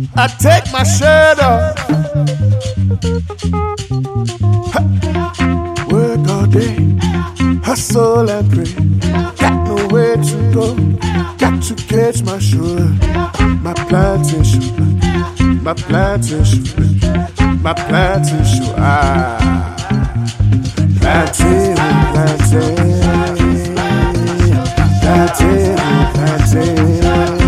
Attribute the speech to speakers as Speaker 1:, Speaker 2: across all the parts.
Speaker 1: I take my shirt off. Work all day, hustle and pray. Got nowhere to go, got to catch my sugar. My plantation, my plantation, my plantation. Plantain, plantain, plantain, plantain.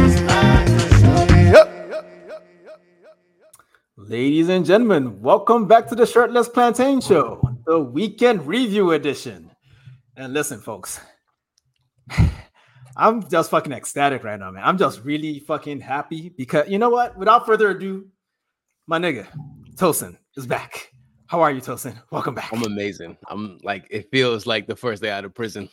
Speaker 2: Ladies and gentlemen, welcome back to the Shirtless Plantain Show, the weekend review edition. And listen, folks, I'm just fucking ecstatic right now, man. I'm just really fucking happy because you know what? Without further ado, my nigga, Tosin is back. How are you, Tosin? Welcome back.
Speaker 3: I'm amazing. I'm like, it feels like the first day out of prison.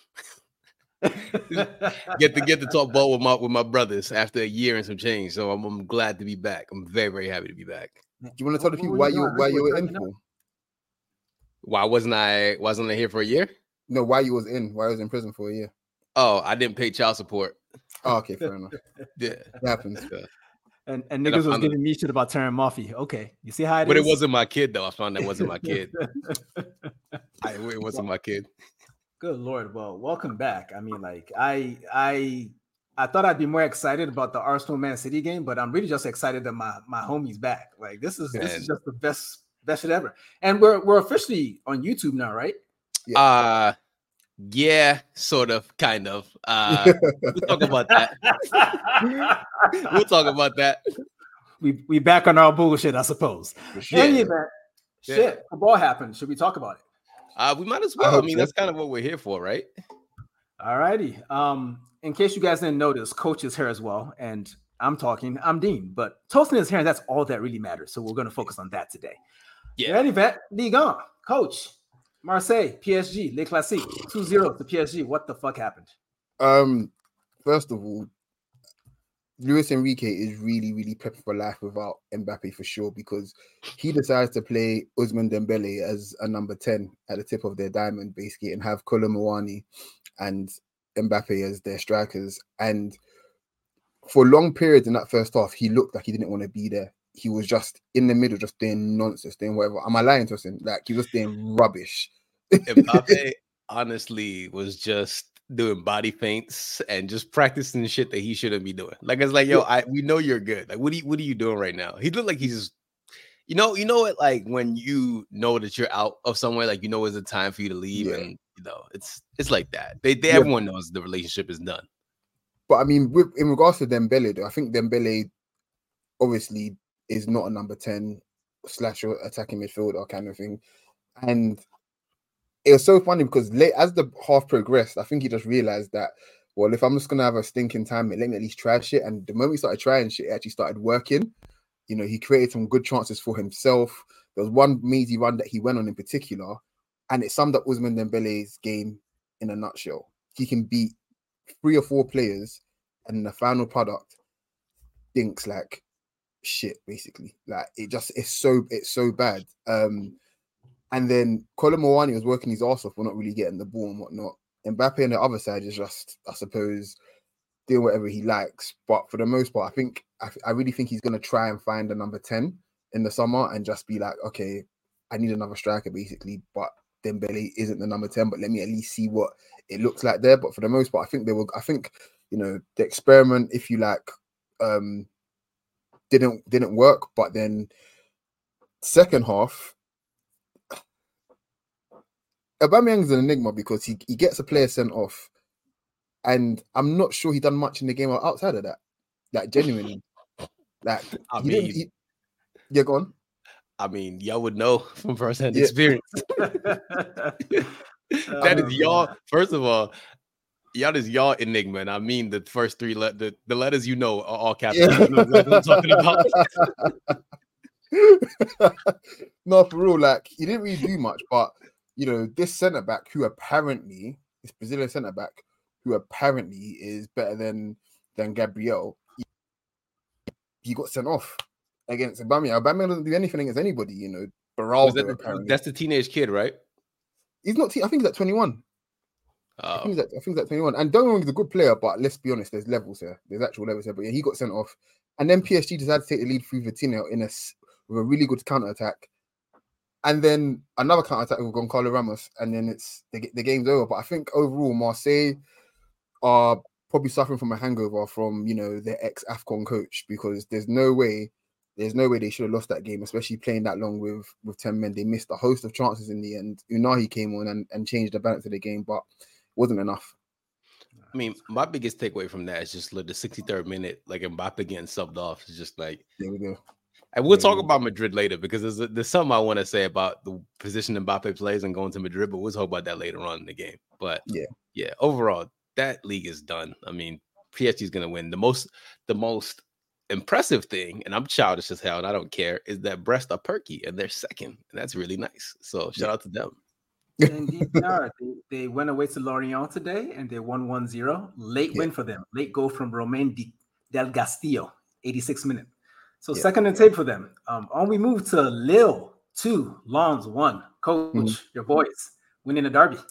Speaker 3: get to talk ball with my brothers after a year and some change. So I'm glad to be back. I'm very, very happy to be back.
Speaker 4: Do you want to tell the people why you were in for?
Speaker 3: Why wasn't I here for a year?
Speaker 4: No, why you was in prison for a year?
Speaker 3: Oh, I didn't pay child support.
Speaker 4: Oh, okay, fair enough.
Speaker 3: Yeah,
Speaker 4: it happens.
Speaker 3: Yeah.
Speaker 2: And niggas was giving me shit about Terran Murphy. Okay, you see how it is?
Speaker 3: But it wasn't my kid though. I found that wasn't my kid. It wasn't my kid.
Speaker 2: Good Lord. Well, welcome back. I mean, like I thought I'd be more excited about the Arsenal Man City game, but I'm really just excited that my homie's back. Like this is just the best shit ever. And we're officially on YouTube now, right?
Speaker 3: Yeah, sort of, kind of. We'll talk about that. We'll talk about that.
Speaker 2: We back on our bullshit, I suppose. Shit, football happened. Should we talk about it?
Speaker 3: We might as well. I mean, that's kind of what we're here for, right?
Speaker 2: All righty. In case you guys didn't notice, Coach is here as well, and I'm Dean, but Tosin is here, and that's all that really matters. So we're going to focus on that today.
Speaker 3: Yeah.
Speaker 2: Ready, vet? Ligue 1, Coach. Marseille, PSG, Les Classiques, 2-0 to PSG. What the fuck happened?
Speaker 4: First of all, Luis Enrique is really, really prepping for life without Mbappe for sure, because he decides to play Ousmane Dembele as a number 10 at the tip of their diamond, basically, and have Kolo Muani and Mbappe as their strikers. And for long periods in that first half, he looked like he didn't want to be there. He was just in the middle, just doing nonsense, doing whatever. Am I lying to him? Like, he was just doing rubbish.
Speaker 3: Mbappe honestly was just doing body feints and just practicing shit that he shouldn't be doing. Like, it's like, yo, we know you're good. Like, what are you doing right now? He looked like he's just, you know it, like when you know that you're out of somewhere, like you know it's a time for you to leave, and you know it's like that. Everyone knows the relationship is done.
Speaker 4: But I mean, in regards to Dembele, though, I think Dembele obviously is not a number 10 / attacking midfielder kind of thing. And it was so funny because as the half progressed, I think he just realized that, well, if I'm just going to have a stinking time, let me at least try shit. And the moment he started trying shit, it actually started working. You know, he created some good chances for himself. There was one meaty run that he went on in particular, and it summed up Ousmane Dembele's game in a nutshell. He can beat 3 or 4 players, and the final product thinks like shit, basically. Like it's so bad. And then Kolo Muani was working his ass off for not really getting the ball and whatnot. Mbappe on the other side is just, I suppose, doing whatever he likes. But for the most part, I really think he's going to try and find a number 10 in the summer and just be like, okay, I need another striker, basically. But Dembele isn't the number 10, but let me at least see what it looks like there. But for the most part, I think you know, the experiment, if you like, didn't work. But then second half, Aubameyang's an enigma because he gets a player sent off, and I'm not sure he done much in the game outside of that. Like, genuinely, like yeah, go on.
Speaker 3: I mean, y'all would know from firsthand experience. That is y'all. First of all, y'all is y'all enigma, and I mean the first 3 the letters you know are all capitals. Yeah. You know what I'm talking
Speaker 4: about. No, for real, like he didn't really do much, but you know, this centre back this Brazilian centre back who apparently is better than Gabriel, he got sent off against Aubameyang. Aubameyang doesn't do anything against anybody, you know. Beraldo,
Speaker 3: that's the teenage kid, right?
Speaker 4: He's not. I think he's like 21. I think it's at 21. And don't get me wrong, he's a good player, but let's be honest, there's levels here. There's actual levels here. But yeah, he got sent off. And then PSG decided to take the lead through Vitinha with a really good counter-attack. And then another counter-attack with Goncalo Ramos. And then the game's over. But I think overall, Marseille are probably suffering from a hangover from, their ex-AFCON coach, because there's no way they should have lost that game, especially playing that long with 10 men. They missed a host of chances in the end. Unai came on and changed the balance of the game, but wasn't enough.
Speaker 3: I mean, my biggest takeaway from that is just like the 63rd minute, like Mbappe getting subbed off. Is just like,
Speaker 4: there we go.
Speaker 3: And we'll talk about Madrid later, because there's something I want to say about the position Mbappe plays and going to Madrid, but we'll talk about that later on in the game. But yeah, overall, that league is done. I mean, PSG is going to win. The most impressive thing, and I'm childish as hell, and I don't care, is that Brest are perky and they're second, and that's really nice. So shout out to them.
Speaker 2: Indeed, they went away to Lorient today and they won 1-0. Late win for them. Late goal from Romain Del Castillo, 86th minute. So second and tape for them. On we move to Lille 2, Lens 1. Coach, your boys winning the derby.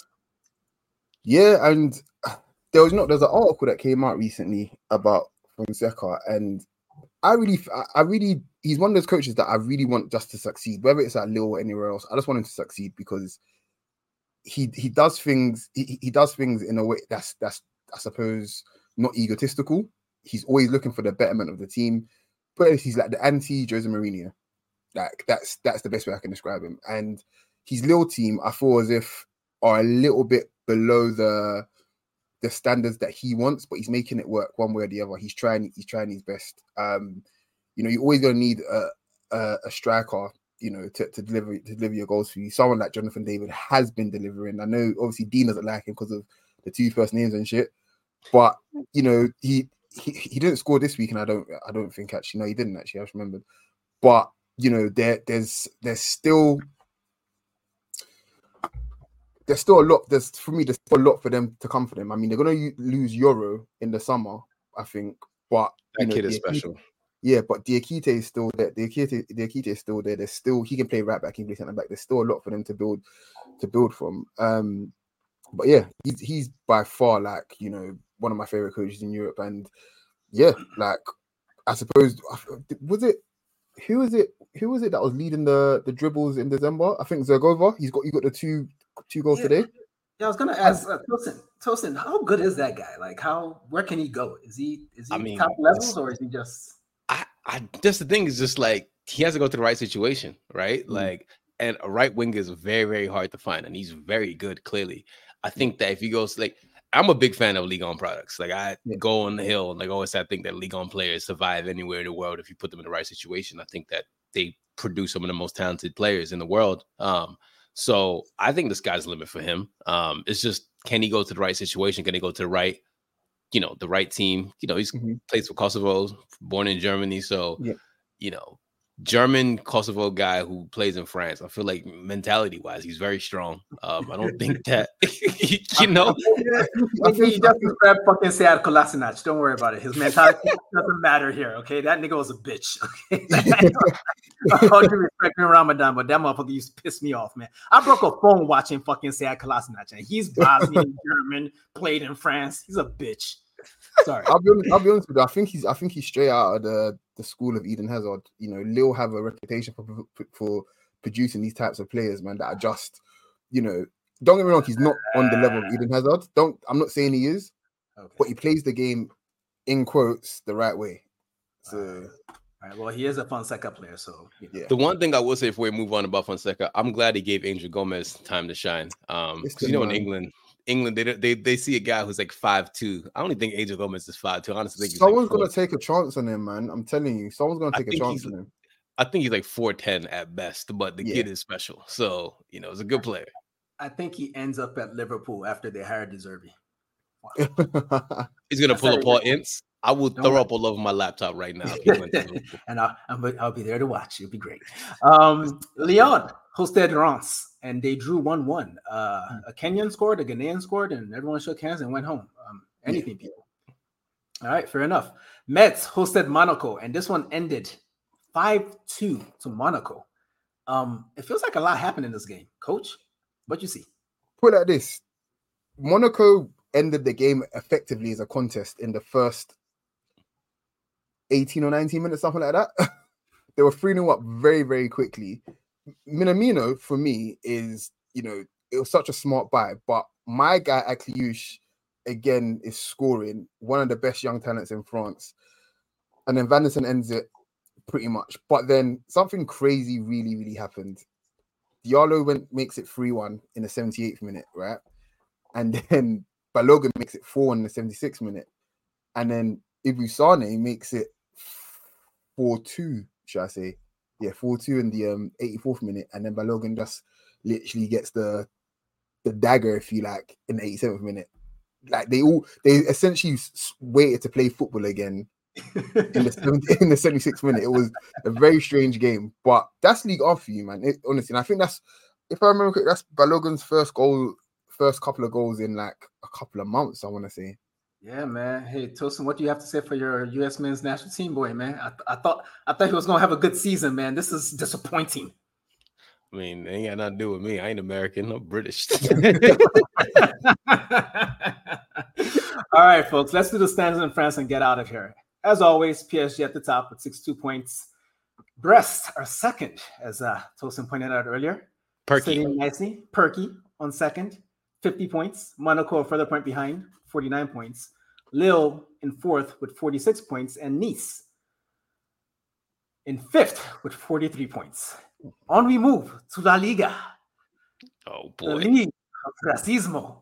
Speaker 4: Yeah, and there's an article that came out recently about Fonseca, and I really, he's one of those coaches that I really want just to succeed, whether it's at Lille or anywhere else. I just want him to succeed because he does things in a way that's I suppose not egotistical. He's always looking for the betterment of the team, but he's like the anti Jose Mourinho. Like that's the best way I can describe him. And his Lille team, I feel as if are a little bit below the standards that he wants, but he's making it work one way or the other. He's trying his best. You're always gonna need a striker, to deliver your goals for you. Someone like Jonathan David has been delivering. I know obviously Dean doesn't like him because of the two first names and shit, but he didn't score this week, and I don't think actually. No, he didn't actually. I just remembered. But there's still a lot. There's still a lot for them to come for them. I mean, they're gonna lose Euro in the summer, I think. But
Speaker 3: that kid is special.
Speaker 4: Yeah, but Diakite is still there. Diakite is still there. There's still, he can play right back, he can play centre back. There's still a lot for them to build from. But yeah, he's by far one of my favorite coaches in Europe. And yeah, I suppose who was it that was leading the dribbles in December? I think Zergova. You got the two goals today.
Speaker 2: Yeah, I was gonna ask Tosin, how good is that guy? Like, where can he go? Is he top levels, or is he just?
Speaker 3: I just the thing is just like he has to go to the right situation, right? Mm-hmm. And a right winger is very, very hard to find, and he's very good. Clearly, I think that if he goes I'm a big fan of Ligue 1 products. I go on the hill, and always I think that Ligue 1 players survive anywhere in the world if you put them in the right situation. I think that they produce some of the most talented players in the world. So I think the sky's the limit for him. It's just, can he go to the right situation? Can he go to the right, the right team? He's plays for Kosovo, born in Germany. So, German Kosovo guy who plays in France. I feel like mentality-wise, he's very strong. I don't think that,
Speaker 2: He just described fucking Sead Kolasinac. Don't worry about it. His mentality doesn't matter here, okay? That nigga was a bitch, okay? All due respect in Ramadan, but that motherfucker used to piss me off, man. I broke a phone watching fucking Sead Kolasinac, and he's Bosnian, German, played in France. He's a bitch. Sorry.
Speaker 4: I'll be honest with you. I think he's straight out of the school of Eden Hazard. Lille have a reputation for producing these types of players, man, that are just, don't get me wrong, he's not on the level of Eden Hazard. I'm not saying he is, but he plays the game in quotes the right way. So
Speaker 2: all right, well, he is a Fonseca player, so
Speaker 4: yeah.
Speaker 3: The one thing I will say before we move on about Fonseca, I'm glad he gave Angel Gomez time to shine. In England, they see a guy who's 5'2". I don't even think Angel Gomez is 5'2". Honestly, I think
Speaker 4: someone's gonna take a chance on him, man. I'm telling you, someone's gonna take a chance on him.
Speaker 3: I think he's 4'10" at best, but the kid is special. So it's a good player.
Speaker 2: I think he ends up at Liverpool after they hired De Zerbi.
Speaker 4: Wow.
Speaker 3: He's gonna pull up Paul Ince. I will throw up all over my laptop right now. If he went to Liverpool.
Speaker 2: And I'll be there to watch. It'll be great. Lyon hosted Reims, and they drew 1-1. A Kenyan scored, a Ghanaian scored, and everyone shook hands and went home. People. All right, fair enough. Metz hosted Monaco, and this one ended 5-2 to Monaco. It feels like a lot happened in this game. Coach, what you see?
Speaker 4: Put it like this. Monaco ended the game effectively as a contest in the first 18 or 19 minutes, something like that. They were 3-0 up very, very quickly. Minamino, for me, is, it was such a smart buy. But my guy, Akliouche, again, is scoring. One of the best young talents in France. And then Van der Sen ends it pretty much. But then something crazy really, really happened. Diallo makes it 3-1 in the 78th minute, right? And then Balogun makes it 4-1 in the 76th minute. And then Ibou Sane makes it 4-2, should I say. Yeah, 4-2 in the 84th minute. And then Balogun just literally gets the dagger, if you like, in the 87th minute. Like, they essentially waited to play football again in the 76th minute. It was a very strange game, but that's League One for you, man. Honestly, and I think that's, if I remember correctly, that's Balogun's first couple of goals in like a couple of months, I want to say.
Speaker 2: Yeah, man. Hey, Tosin, what do you have to say for your U.S. men's national team boy, man? I thought he was gonna have a good season, man. This is disappointing.
Speaker 3: I mean, it ain't got nothing to do with me. I ain't American. I'm British.
Speaker 2: All right, folks. Let's do the standings in France and get out of here. As always, PSG at the top with 62 points. Brest are second, as Tosin pointed out earlier.
Speaker 3: Perky
Speaker 2: on second, 50 points. Monaco a further point behind, 49 points. Lille in fourth with 46 points. And Nice in fifth with 43 points. On we move to La Liga.
Speaker 3: Oh, boy.
Speaker 2: The league of racismo.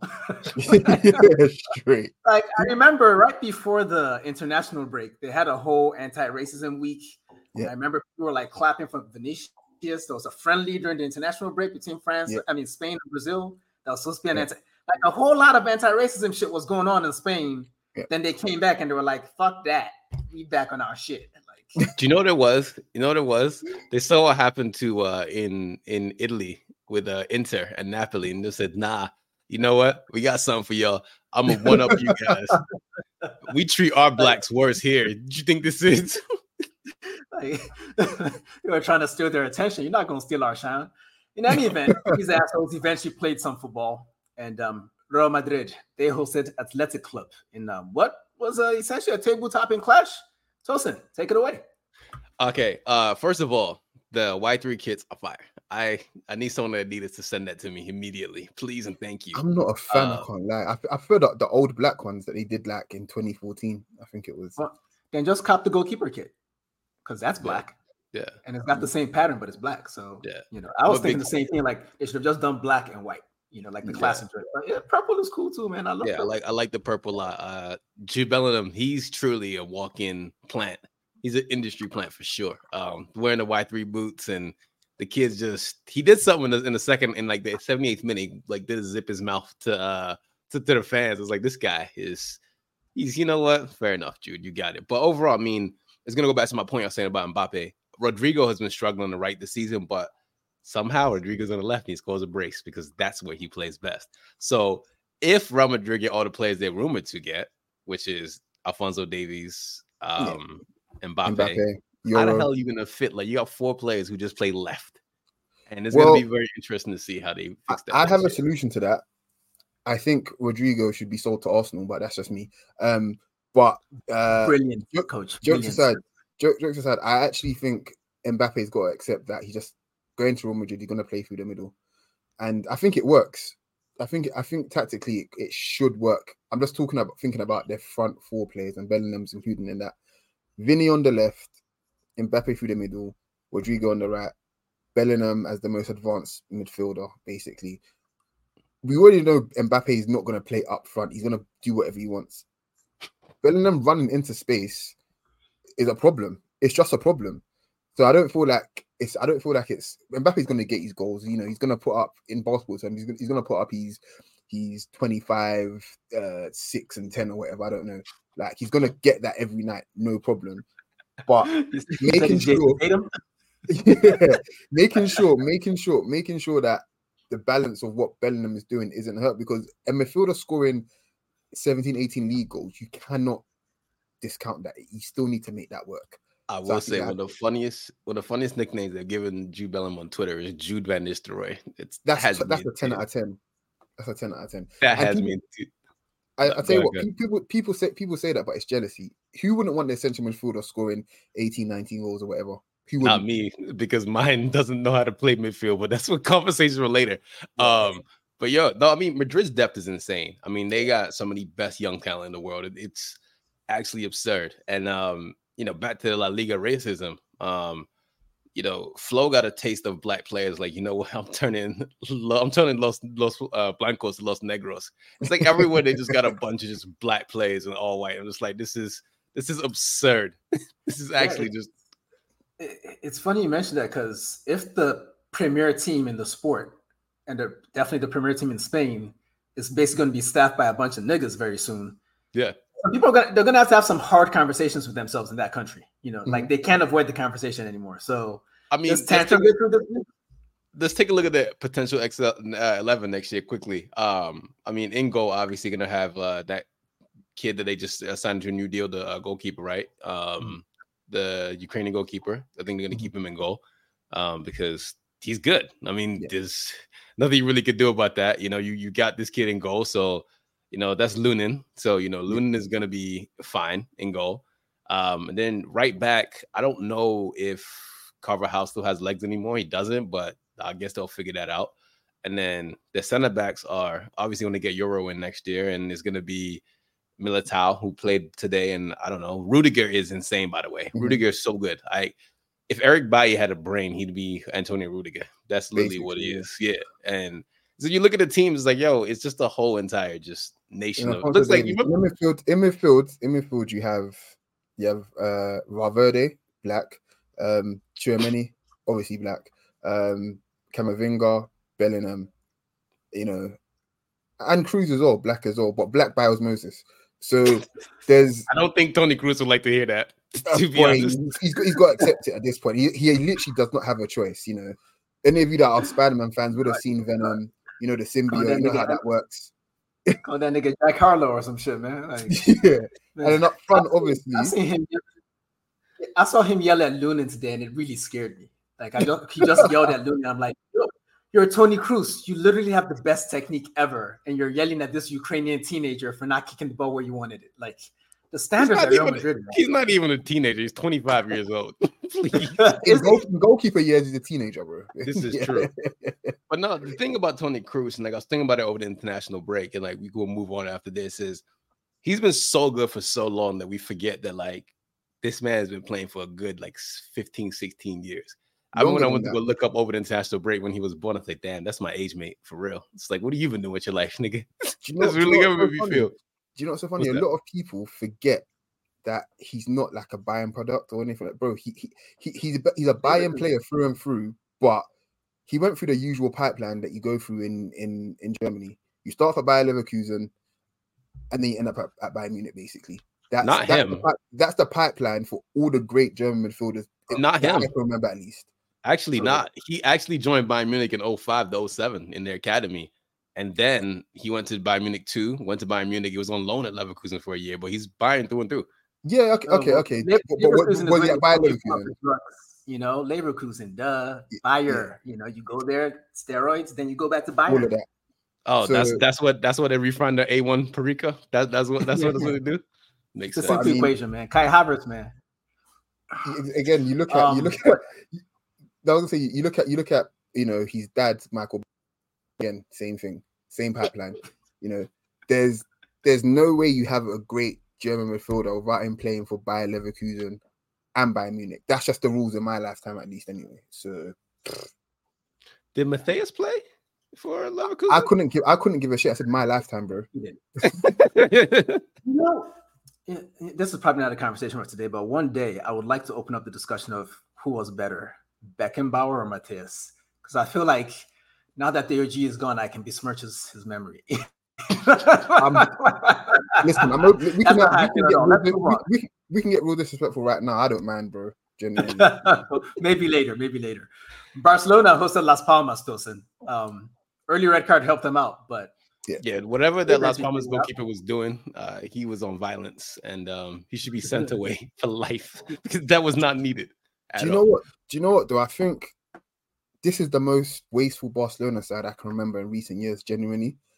Speaker 4: Straight.
Speaker 2: Like, I remember right before the international break, they had a whole anti-racism week. Yeah. I remember people were like clapping for Vinicius. There was a friendly during the international break between Spain and Brazil. That was supposed to be like a whole lot of anti-racism shit was going on in Spain. Yeah. Then they came back and they were like, fuck that. We back on our shit. Like,
Speaker 3: do you know what it was? They saw what happened to in Italy with Inter and Napoli, and they said, nah, you know what? We got something for y'all. I'm gonna one up you guys. We treat our blacks worse here. Do you think this is?
Speaker 2: Like, you were trying to steal their attention. You're not gonna steal our shine. In any event, these assholes eventually played some football, and Real Madrid, they hosted Athletic Club in what was essentially a table-topping clash. Tosin, take it away.
Speaker 3: Okay, first of all, the Y3 kits are fire. I need someone at Adidas to send that to me immediately, please and thank you.
Speaker 4: I'm not a fan, I can't lie. I feel like the old black ones that they did like in 2014, I think it was.
Speaker 2: Well, then just cop the goalkeeper kit, because that's black.
Speaker 3: Yeah.
Speaker 2: And it's got the same pattern, but it's black. So,
Speaker 3: yeah,
Speaker 2: I was thinking the same thing. Like, they should have just done black and white, like the classic. But yeah, purple is cool too, man. I love it.
Speaker 3: I like the purple a lot. Jude Bellingham, he's truly a walk-in plant. He's an industry plant for sure. Wearing the Y3 boots, and the kids he did something in the second, in like the 78th minute, like did zip his mouth to the fans. It was like, this guy he's, you know what? Fair enough, Jude, you got it. But overall, I mean, it's going to go back to my point I was saying about Mbappe. Rodrigo has been struggling on the right this season, but somehow Rodrigo's on the left and he scores a brace because that's where he plays best. So if Real Madrid get all the players they're rumored to get, which is Alphonso Davies, Mbappe, how the hell are you going to fit? Like, you got 4 players who just play left. And it's going to be very interesting to see how they fix that.
Speaker 4: I have a solution to that. I think Rodrigo should be sold to Arsenal, but that's just me.
Speaker 2: Brilliant, coach.
Speaker 4: Jokes aside, I actually think Mbappe's got to accept that he's just going to Real Madrid. He's going to play through the middle, and I think it works. I think tactically it should work. I'm just thinking about their front 4 players, and Bellingham's included in that. Vinny on the left, Mbappe through the middle, Rodrigo on the right, Bellingham as the most advanced midfielder. Basically, we already know Mbappe is not going to play up front. He's going to do whatever he wants. Bellingham running into space is a problem. It's just a problem. So I don't feel like it's Mbappe's going to get his goals. He's going to put up, in basketball terms, he's going to put up he's 25, 6 and 10 or whatever. I don't know. Like, he's going to get that every night, no problem. But making sure that the balance of what Bellingham is doing isn't hurt, because a midfielder scoring 17, 18 league goals, you cannot discount that. You still need to make that work.
Speaker 3: I will say one of the funniest nicknames they've given Jude Bellingham on Twitter is Jude Van Nistelrooy.
Speaker 4: That's a 10 out of 10. That's a 10 out of 10.
Speaker 3: That
Speaker 4: And
Speaker 3: has
Speaker 4: people,
Speaker 3: me.
Speaker 4: I tell you what, people say that, but it's jealousy. Who wouldn't want their central midfielder scoring 18, 19 goals or whatever? Who wouldn't?
Speaker 3: Not me, because mine doesn't know how to play midfield, but that's what conversations were later.
Speaker 4: Yeah.
Speaker 3: But yo, no, I mean, Madrid's depth is insane. I mean, they got some of the best young talent in the world. It's actually absurd. And you know, back to La Liga racism. You know, Flo got a taste of black players. Like, you know what? I'm turning Los Blancos to Los Negros. It's like everywhere they just got a bunch of just black players and all white. I'm just like, this is absurd. This is actually just.
Speaker 2: It's funny you mentioned that, because if the premier team in the sport, and definitely the premier team in Spain, is basically going to be staffed by a bunch of niggas very soon.
Speaker 3: Yeah.
Speaker 2: People they're gonna have to have some hard conversations with themselves in that country. You know, like they can't avoid the conversation anymore. So
Speaker 3: I mean, let's take a look at the potential XL11 next year quickly. I mean, in goal, obviously gonna have that kid that they just signed to a new deal, the goalkeeper, right? The Ukrainian goalkeeper. I think they're gonna keep him in goal because he's good. I mean, there's nothing you really could do about that. You know, you got this kid in goal, so. You know, that's Lunin. So, you know, Lunin is going to be fine in goal. And then right back, I don't know if Carvajal still has legs anymore. He doesn't, but I guess they'll figure that out. And then the center backs are obviously going to get Euro in next year. And it's going to be Militao, who played today. And I don't know. Rudiger is insane, by the way. Rudiger is so good. If Eric Bailly had a brain, he'd be Antonio Rudiger. That's literally what he is. Yeah. And so you look at the teams, it's like, yo, it's just a whole entire just nation of. Looks like
Speaker 4: in midfield, you have Valverde, black, Tchouaméni, obviously black, Camavinga, Bellingham, you know, and Cruz as well, black as well, but black by osmosis. So there's.
Speaker 3: I don't think Toni Kroos would like to hear that. To be
Speaker 4: honest, he's got to accept it at this point. He literally does not have a choice. You know, any of you that are Spider-Man fans would have seen Venom. You know, the symbiote, you know how that works.
Speaker 2: Call that nigga Jack Harlow or some shit, man. Like,
Speaker 4: yeah. Man. And then up front, obviously.
Speaker 2: I saw him yell at Lunin today, and it really scared me. Like, he just yelled at Lunin. I'm like, you're Toni Kroos. You literally have the best technique ever, and you're yelling at this Ukrainian teenager for not kicking the ball where you wanted it. Like, the standards at Real Madrid.
Speaker 3: He's not even a teenager. He's 25 years old.
Speaker 4: In goalkeeper years, he's a teenager, bro.
Speaker 3: This is true. But no, the thing about Toni Kroos, and like I was thinking about it over the international break, and like we will move on after this, is he's been so good for so long that we forget that like this man has been playing for a good like 15, 16 years. I remember when I went to go look up over the international break when he was born, I was like, damn, that's my age mate for real. It's like, what have you been doing with your life, nigga? That's really good to me feel.
Speaker 4: Do you know what's so funny? A lot of people forget that he's not like a Bayern product or anything. Like, bro, he's a Bayern player through and through, but he went through the usual pipeline that you go through in Germany. You start off at Bayer Leverkusen, and then you end up at Bayern Munich, basically. That's him. That's the pipeline for all the great German midfielders.
Speaker 3: Not him.
Speaker 4: I can remember at least.
Speaker 3: Actually, not. He actually joined Bayern Munich in 05 to 07 in their academy. And then he went to Bayern Munich 2, went to Bayern Munich. He was on loan at Leverkusen for a year, but he's Bayern through and through.
Speaker 4: Yeah, okay. But was he at Bayern Leverkusen?
Speaker 2: You know, Leverkusen, Bayer. Yeah. You know, you go there, steroids, then you go back to Bayern.
Speaker 4: All of that.
Speaker 3: Oh, so, that's what they refine the A1 Perica. That's what they do. Makes sense.
Speaker 2: It's a simple equation, man. Kai Havertz, man.
Speaker 4: Again, you look at. I was gonna say you look at you know his dad, Michael. Again, same thing, same pipeline. You know, there's no way you have a great German midfielder without him playing for Bayer Leverkusen and Bayern Munich. That's just the rules in my lifetime, at least, anyway. So,
Speaker 3: did Matthias play for Leverkusen?
Speaker 4: I couldn't give a shit. I said my lifetime, bro.
Speaker 2: You know, this is probably not a conversation for today, but one day I would like to open up the discussion of who was better, Beckenbauer or Matthias, because I feel like. Now that the OG is gone, I can besmirch his memory.
Speaker 4: Listen, we can get real disrespectful right now. I don't mind, bro. Genuinely.
Speaker 2: Maybe later. Barcelona hosted Las Palmas, Tosin. Early red card helped them out, but
Speaker 3: yeah, whatever that Las Palmas goalkeeper was doing, he was on violence, and he should be sent away for life because that was not needed.
Speaker 4: Do you know what? Though I think. This is the most wasteful Barcelona side I can remember in recent years, genuinely.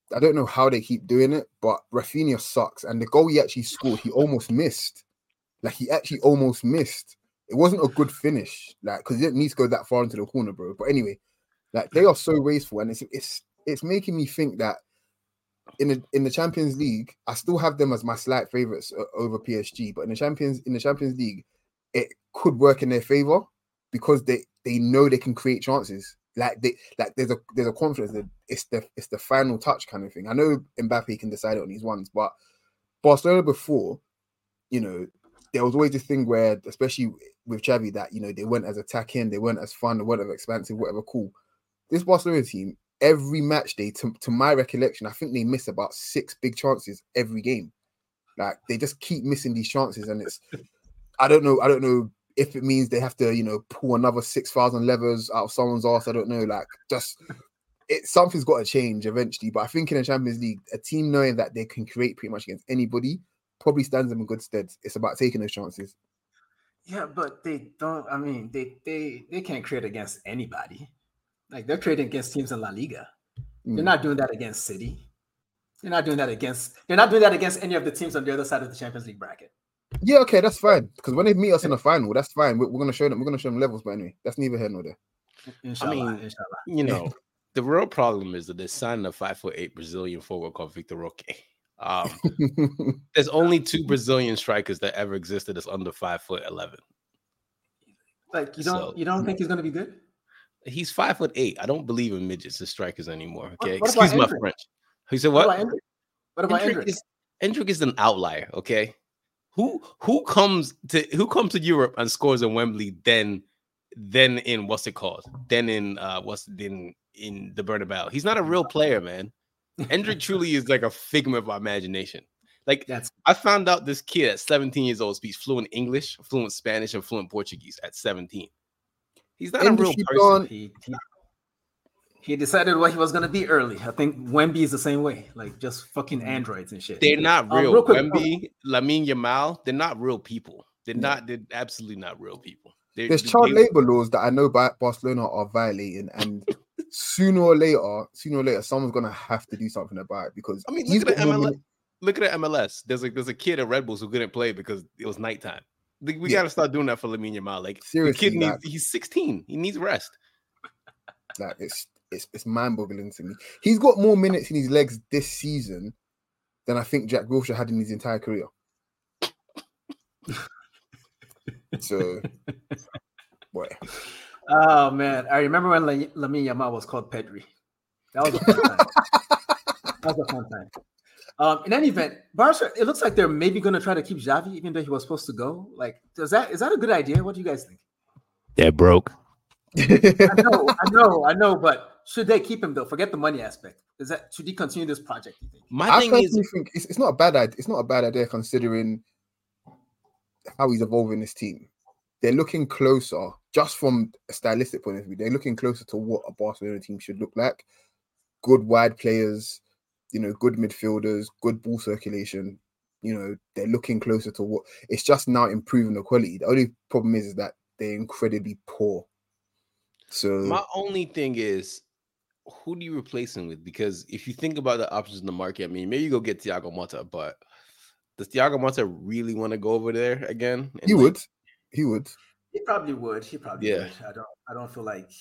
Speaker 4: I don't know how they keep doing it, but Rafinha sucks. And the goal he actually scored, he almost missed. Like, he actually almost missed. It wasn't a good finish, like, because he didn't need to go that far into the corner, bro. But anyway, like, they are so wasteful, and it's making me think that in the Champions League, I still have them as my slight favorites over PSG. But in the Champions League, it could work in their favor because they know they can create chances. There's a confidence that it's the final touch kind of thing. I know Mbappe can decide it on these ones, but Barcelona before, you know, there was always this thing where, especially with Xavi, that, you know, they weren't as attacking, they weren't as fun, they weren't as expansive, whatever. Cool. This Barcelona team, every match day, to my recollection, I think they miss about 6 big chances every game. Like, they just keep missing these chances, and I don't know if it means they have to, you know, pull another 6,000 levers out of someone's ass. I don't know. Like, something's got to change eventually. But I think in the Champions League, a team knowing that they can create pretty much against anybody probably stands them in good stead. It's about taking those chances.
Speaker 2: Yeah, but they don't. I mean, they can't create against anybody. Like, they're creating against teams in La Liga. They're not doing that against City. They're not doing that against any of the teams on the other side of the Champions League bracket.
Speaker 4: Yeah, okay, that's fine. Because when they meet us in the final, that's fine. We're gonna show them. We're gonna show them levels. But anyway, that's neither here nor there.
Speaker 2: Inshallah.
Speaker 3: You know, the real problem is that they signed a 5'8" Brazilian forward called Victor Roque. There's only 2 Brazilian strikers that ever existed that's under 5'11".
Speaker 2: Like, you don't think he's gonna be good?
Speaker 3: He's 5'8". I don't believe in midgets as strikers anymore. Okay,
Speaker 2: what
Speaker 3: excuse my
Speaker 2: Endrick?
Speaker 3: French. He said what?
Speaker 2: What about Endrick?
Speaker 3: Endrick is an outlier. Okay, who comes to Europe and scores in Wembley then in what's it called? Then in in the Bernabeu. He's not a real player, man. Endrick truly is like a figment of our imagination. Like, I found out this kid at 17 years old speaks fluent English, fluent Spanish, and fluent Portuguese at 17. He's not a real person.
Speaker 2: He decided what he was going to be early. I think Wemby is the same way. Like, just fucking androids and shit.
Speaker 3: They're not real. Real quick, Wemby, Lamine Yamal, they're not real people. They're absolutely not real people.
Speaker 4: There's child labor laws that I know Barcelona are violating, and sooner or later, someone's gonna have to do something about it, because
Speaker 3: I mean, look at the MLS. There's a kid at Red Bulls who couldn't play because it was nighttime. We got to start doing that for Lamine Yamal. Like, seriously, the kid he's 16. He needs rest.
Speaker 4: Like, it's mind-boggling to me. He's got more minutes in his legs this season than I think Jack Wilshere had in his entire career. So, boy.
Speaker 2: Oh man, I remember when Lamine Yamal was called Pedri. That was a fun time. In any event, Barca, it looks like they're maybe going to try to keep Xavi, even though he was supposed to go. Like, is that a good idea? What do you guys think?
Speaker 3: They're broke.
Speaker 2: I know, but should they keep him though? Forget the money aspect. Should he continue this project? You think?
Speaker 4: I think it's not a bad idea. It's not a bad idea considering how he's evolving this team. They're looking closer, just from a stylistic point of view. They're looking closer to what a Barcelona team should look like. Good wide players, you know, good midfielders, good ball circulation. You know, they're looking closer to what. It's just now improving the quality. The only problem is that they're incredibly poor. So
Speaker 3: my only thing is, who do you replace him with? Because if you think about the options in the market, I mean, maybe you go get Thiago Motta, but does Thiago Motta really want to go over there again?
Speaker 4: He would. He
Speaker 2: probably would. Would. I don't feel like.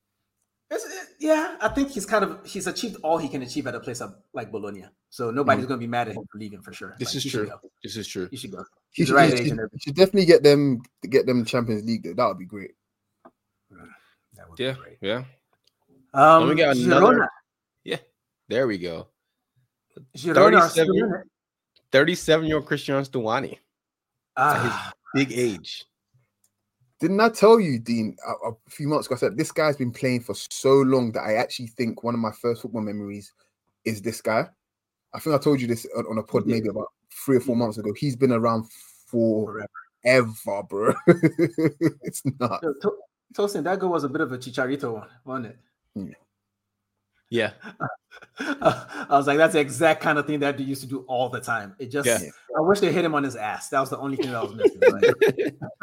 Speaker 2: I think he's achieved all he can achieve at a place like Bologna. So nobody's going to be mad at him for leaving for sure.
Speaker 3: This is true. He should go.
Speaker 4: He's the right age. He should definitely get them Champions League though. That would be great.
Speaker 2: That would be great.
Speaker 3: Yeah. We got another.
Speaker 2: Girona.
Speaker 3: Yeah. There we go. 37-year-old Cristiano Stuani. His big age.
Speaker 4: Didn't I tell you, Dean, a few months ago, I said this guy's been playing for so long that I actually think one of my first football memories is this guy. I think I told you this on a pod maybe about 3 or 4 months ago. He's been around forever, bro. It's not.
Speaker 2: Tosin, that goal was a bit of a Chicharito one, wasn't it?
Speaker 3: Yeah.
Speaker 2: I was like, that's the exact kind of thing that they used to do all the time. It just, I wish they hit him on his ass. That was the only thing that was missing. Right?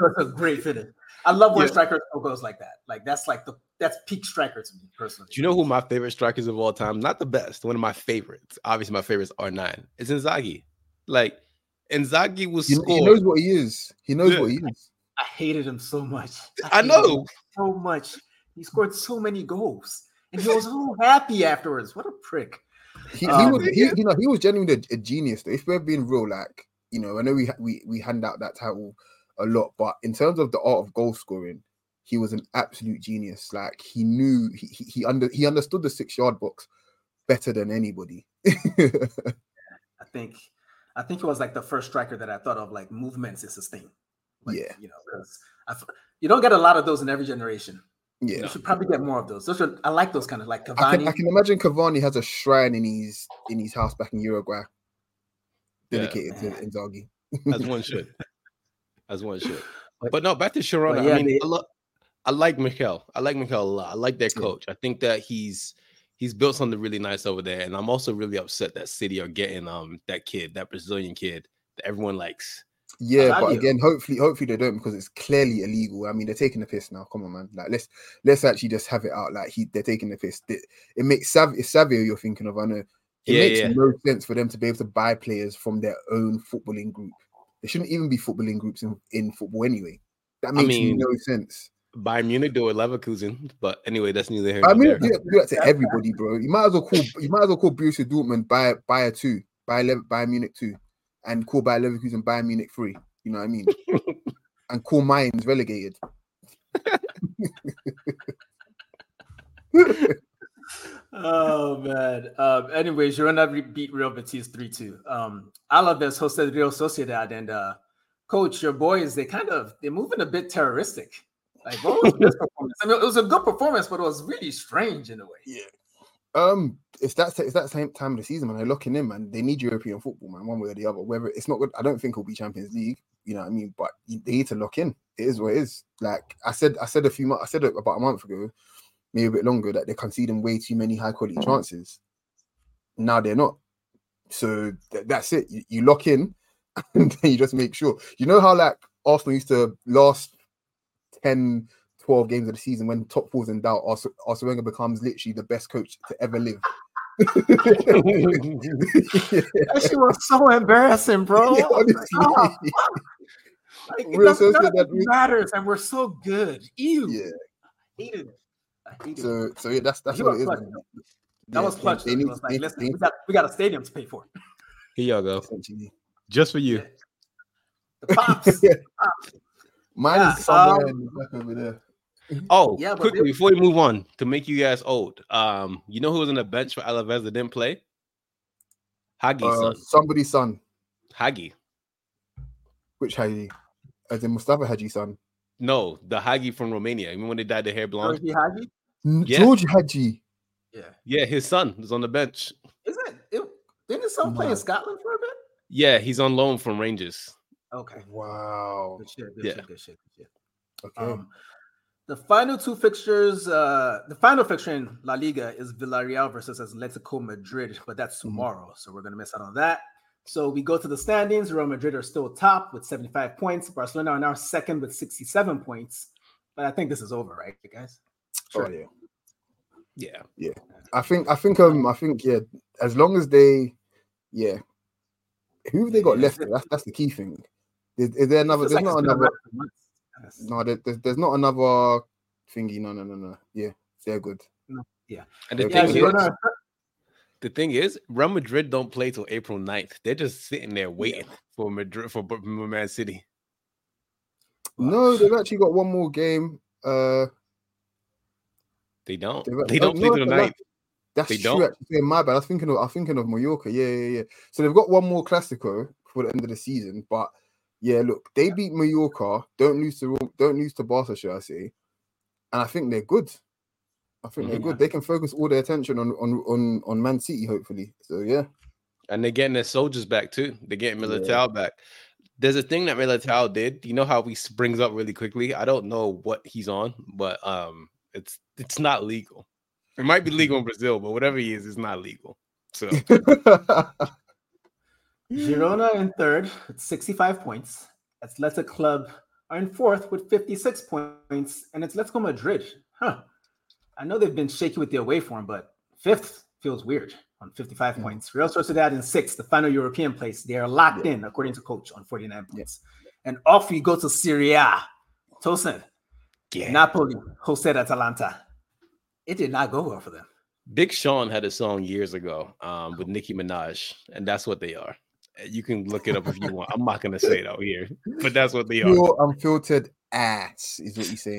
Speaker 2: That's a great finish. I love when strikers goes like that. Like that's peak striker to me personally.
Speaker 3: Do you know who my favorite strikers of all time? Not the best. One of my favorites. Obviously, my favorites are 9. It's Inzaghi. Like Inzaghi was scored.
Speaker 4: He knows what he is. He knows what he is.
Speaker 2: I hated him so much.
Speaker 3: I know
Speaker 2: so much. He scored so many goals, and he was so happy afterwards. What a prick.
Speaker 4: He was genuinely a genius. Though. If we're being real, like I know we hand out that title a lot, but in terms of the art of goal scoring, he was an absolute genius. Like he knew he understood the 6-yard box better than anybody.
Speaker 2: I think he was like the first striker that I thought of like movements is sustain. Like, because you don't get a lot of those in every generation. Yeah, you should probably get more of those. I like those kind of like Cavani.
Speaker 4: I can imagine Cavani has a shrine in his house back in Uruguay, dedicated to Inzaghi.
Speaker 3: As one should. But no, back to Girona. I like Mikel. I like Mikel a lot. I like their coach. I think that he's built something really nice over there. And I'm also really upset that City are getting that Brazilian kid that everyone likes.
Speaker 4: Yeah, but again, hopefully they don't, because it's clearly illegal. I mean, they're taking the piss now. Come on, man. Like let's actually just have it out. Like they're taking the piss. It makes Savio you're thinking of. I know it makes no sense for them to be able to buy players from their own footballing group. There shouldn't even be footballing groups in football anyway. That makes no sense.
Speaker 3: Bayern Munich do it, Leverkusen, but anyway, that's neither here
Speaker 4: nor
Speaker 3: there.
Speaker 4: Do that to everybody, bro. You might as well call Borussia Dortmund Bayern 2, Bayern Munich 2, and call Bayer Leverkusen Bayern Munich 3. You know what I mean? And call Mainz relegated.
Speaker 2: Oh man. Anyway, Girona beat Real Betis 3-2. Alaves hosted Real Sociedad, and coach, your boys, they're moving a bit terroristic. Like, what was this performance? I mean, it was a good performance, but it was really strange in a way.
Speaker 4: Yeah. It's that same time of the season, man. They're locking in, man. They need European football, man, one way or the other. Whether it's not good, I don't think it'll be Champions League. You know what I mean? But they need to lock in. It is what it is. Like I said about a month ago, maybe a bit longer, that they're conceding way too many high quality chances. Now they're not. So that's it. You lock in, and then you just make sure. You know how like Arsenal used to last 10, 12 games of the season, when top four's in doubt, Arsene Wenger becomes literally the best coach to ever live.
Speaker 2: That shit was so embarrassing, bro.
Speaker 4: Yeah, honestly.
Speaker 2: That matters, and we're so good. Ew.
Speaker 4: Yeah.
Speaker 2: I hated it.
Speaker 4: So yeah, that's what it is.
Speaker 2: That was clutch. It was like, listen, we got a stadium to pay for.
Speaker 3: Here y'all go. Just for you.
Speaker 2: The pops.
Speaker 4: Mine is somewhere in the back over there.
Speaker 3: Oh, yeah, quickly before we move on, to make you guys old, you know who was on the bench for Alaves that didn't play? Hagi's son.
Speaker 4: Somebody's son.
Speaker 3: Hagi.
Speaker 4: Which Hagi? As in Mustafa Hagi's son?
Speaker 3: No, the Hagi from Romania. Even when they dyed their hair blonde.
Speaker 2: Hagi?
Speaker 4: George Hagi.
Speaker 3: Yeah, his son is on the bench.
Speaker 2: Isn't it? Didn't his son play in Scotland for a bit?
Speaker 3: Yeah, he's on loan from Rangers.
Speaker 2: Okay.
Speaker 4: Wow.
Speaker 2: Good shit.
Speaker 4: Okay.
Speaker 2: The final two fixtures, the final fixture in La Liga is Villarreal versus Atletico Madrid, but that's tomorrow, so we're going to miss out on that. So we go to the standings. Real Madrid are still top with 75 points. Barcelona are now second with 67 points. But I think this is over, right, guys?
Speaker 4: Sure.
Speaker 3: Oh, yeah.
Speaker 4: I think as long as they, who have they got left? That's the key thing. Is there another? There's not another. No, there's not another thingy. No. Yeah, they're good.
Speaker 2: No. Yeah.
Speaker 3: And the thing is, Real Madrid don't play till April 9th. They're just sitting there waiting for Madrid, for Man City.
Speaker 4: No, they've actually got one more game.
Speaker 3: They don't. They don't play till the 9th.
Speaker 4: That's true. Actually, my bad. I'm thinking of Mallorca. Yeah. So they've got one more Clásico for the end of the season. But yeah, look, they beat Mallorca. Don't lose to Barca, should I say? And I think they're good. They're good. They can focus all their attention on Man City, hopefully. So yeah.
Speaker 3: And they're getting their soldiers back too. They're getting Militao back. There's a thing that Militao did. You know how he springs up really quickly? I don't know what he's on, but it's not legal. It might be legal in Brazil, but whatever he is, it's not legal. So
Speaker 2: Girona in third with 65 points. Athletic Club are in fourth with 56 points, and it's Atletico Madrid. Huh. I know they've been shaky with the away form, but fifth feels weird on 55 points. Real Sociedad in sixth, the final European place. They are locked in, according to coach, on 49 points. And off we go to Serie A. Tosin, Napoli hosted Atalanta. It did not go well for them.
Speaker 3: Big Sean had a song years ago with Nicki Minaj, and that's what they are. You can look it up if you want. I'm not going to say it out here, but that's what they are.
Speaker 4: Pure unfiltered ass is what you're saying.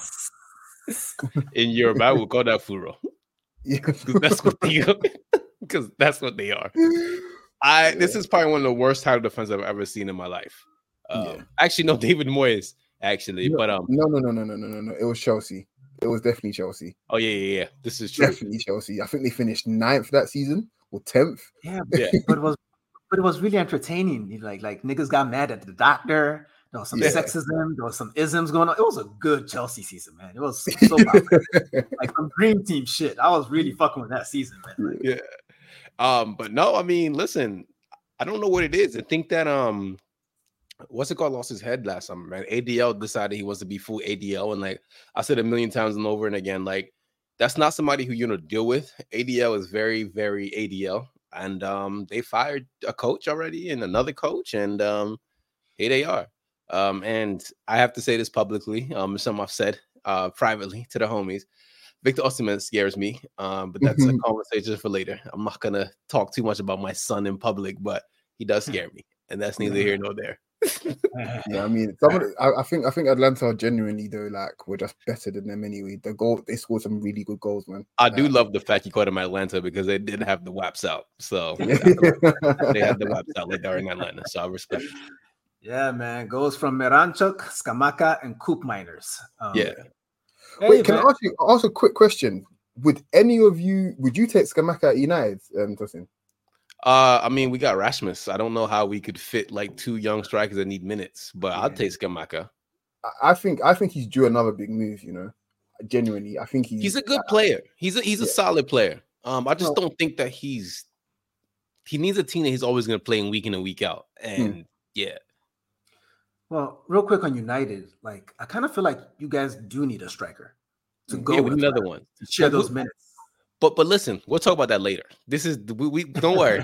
Speaker 3: In Yoruba, we'll call that furo.
Speaker 4: Yeah.
Speaker 3: That's what they are. Because that's what they are. This is probably one of the worst title defense I've ever seen in my life. Actually, no, David Moyes. Actually,
Speaker 4: no,
Speaker 3: but
Speaker 4: no. It was Chelsea. It was definitely Chelsea.
Speaker 3: Oh yeah. This is true.
Speaker 4: Definitely Chelsea. I think they finished 9th that season or 10th.
Speaker 2: Yeah. But it was really entertaining. Like niggas got mad at the doctor. There was some sexism. There was some isms going on. It was a good Chelsea season, man. It was so like some dream team shit. I was really fucking with that season, man. Like,
Speaker 3: but no, I mean, listen, I don't know what it is. I think that what's it called? Lost his head last summer, man. ADL decided he wants to be full ADL, and like I said a million times and over and again, like that's not somebody who you're gonna deal with. ADL is very, very ADL, and they fired a coach already and another coach, and here they are. And I have to say this publicly. Some I've said privately to the homies. Victor Osimhen scares me, but that's a conversation for later. I'm not gonna talk too much about my son in public, but he does scare me, and that's neither here nor there.
Speaker 4: Yeah, I mean, I think Atlanta genuinely though, like, we're just better than them anyway. They scored some really good goals, man.
Speaker 3: I do love the fact you called them Atlanta because they did have the WAPs out, so they had the WAPs out like they are in Atlanta, so I respect it.
Speaker 2: Yeah, man. Goes from Miranchuk, Scamacca, and Coop Miners.
Speaker 4: Wait, can I ask a quick question? Would you take Scamacca at United, Tosin?
Speaker 3: I mean, we got Rasmus. I don't know how we could fit like two young strikers that need minutes, but I'll take Scamacca.
Speaker 4: I think he's due another big move, you know. Genuinely, I think he's
Speaker 3: a good player. He's a solid player. I just don't think that he needs a team that he's always going to play in week in and week out. And
Speaker 2: Well, real quick on United, like I kind of feel like you guys do need a striker to go with
Speaker 3: another one
Speaker 2: to share those minutes.
Speaker 3: But listen, we'll talk about that later. This is we don't worry.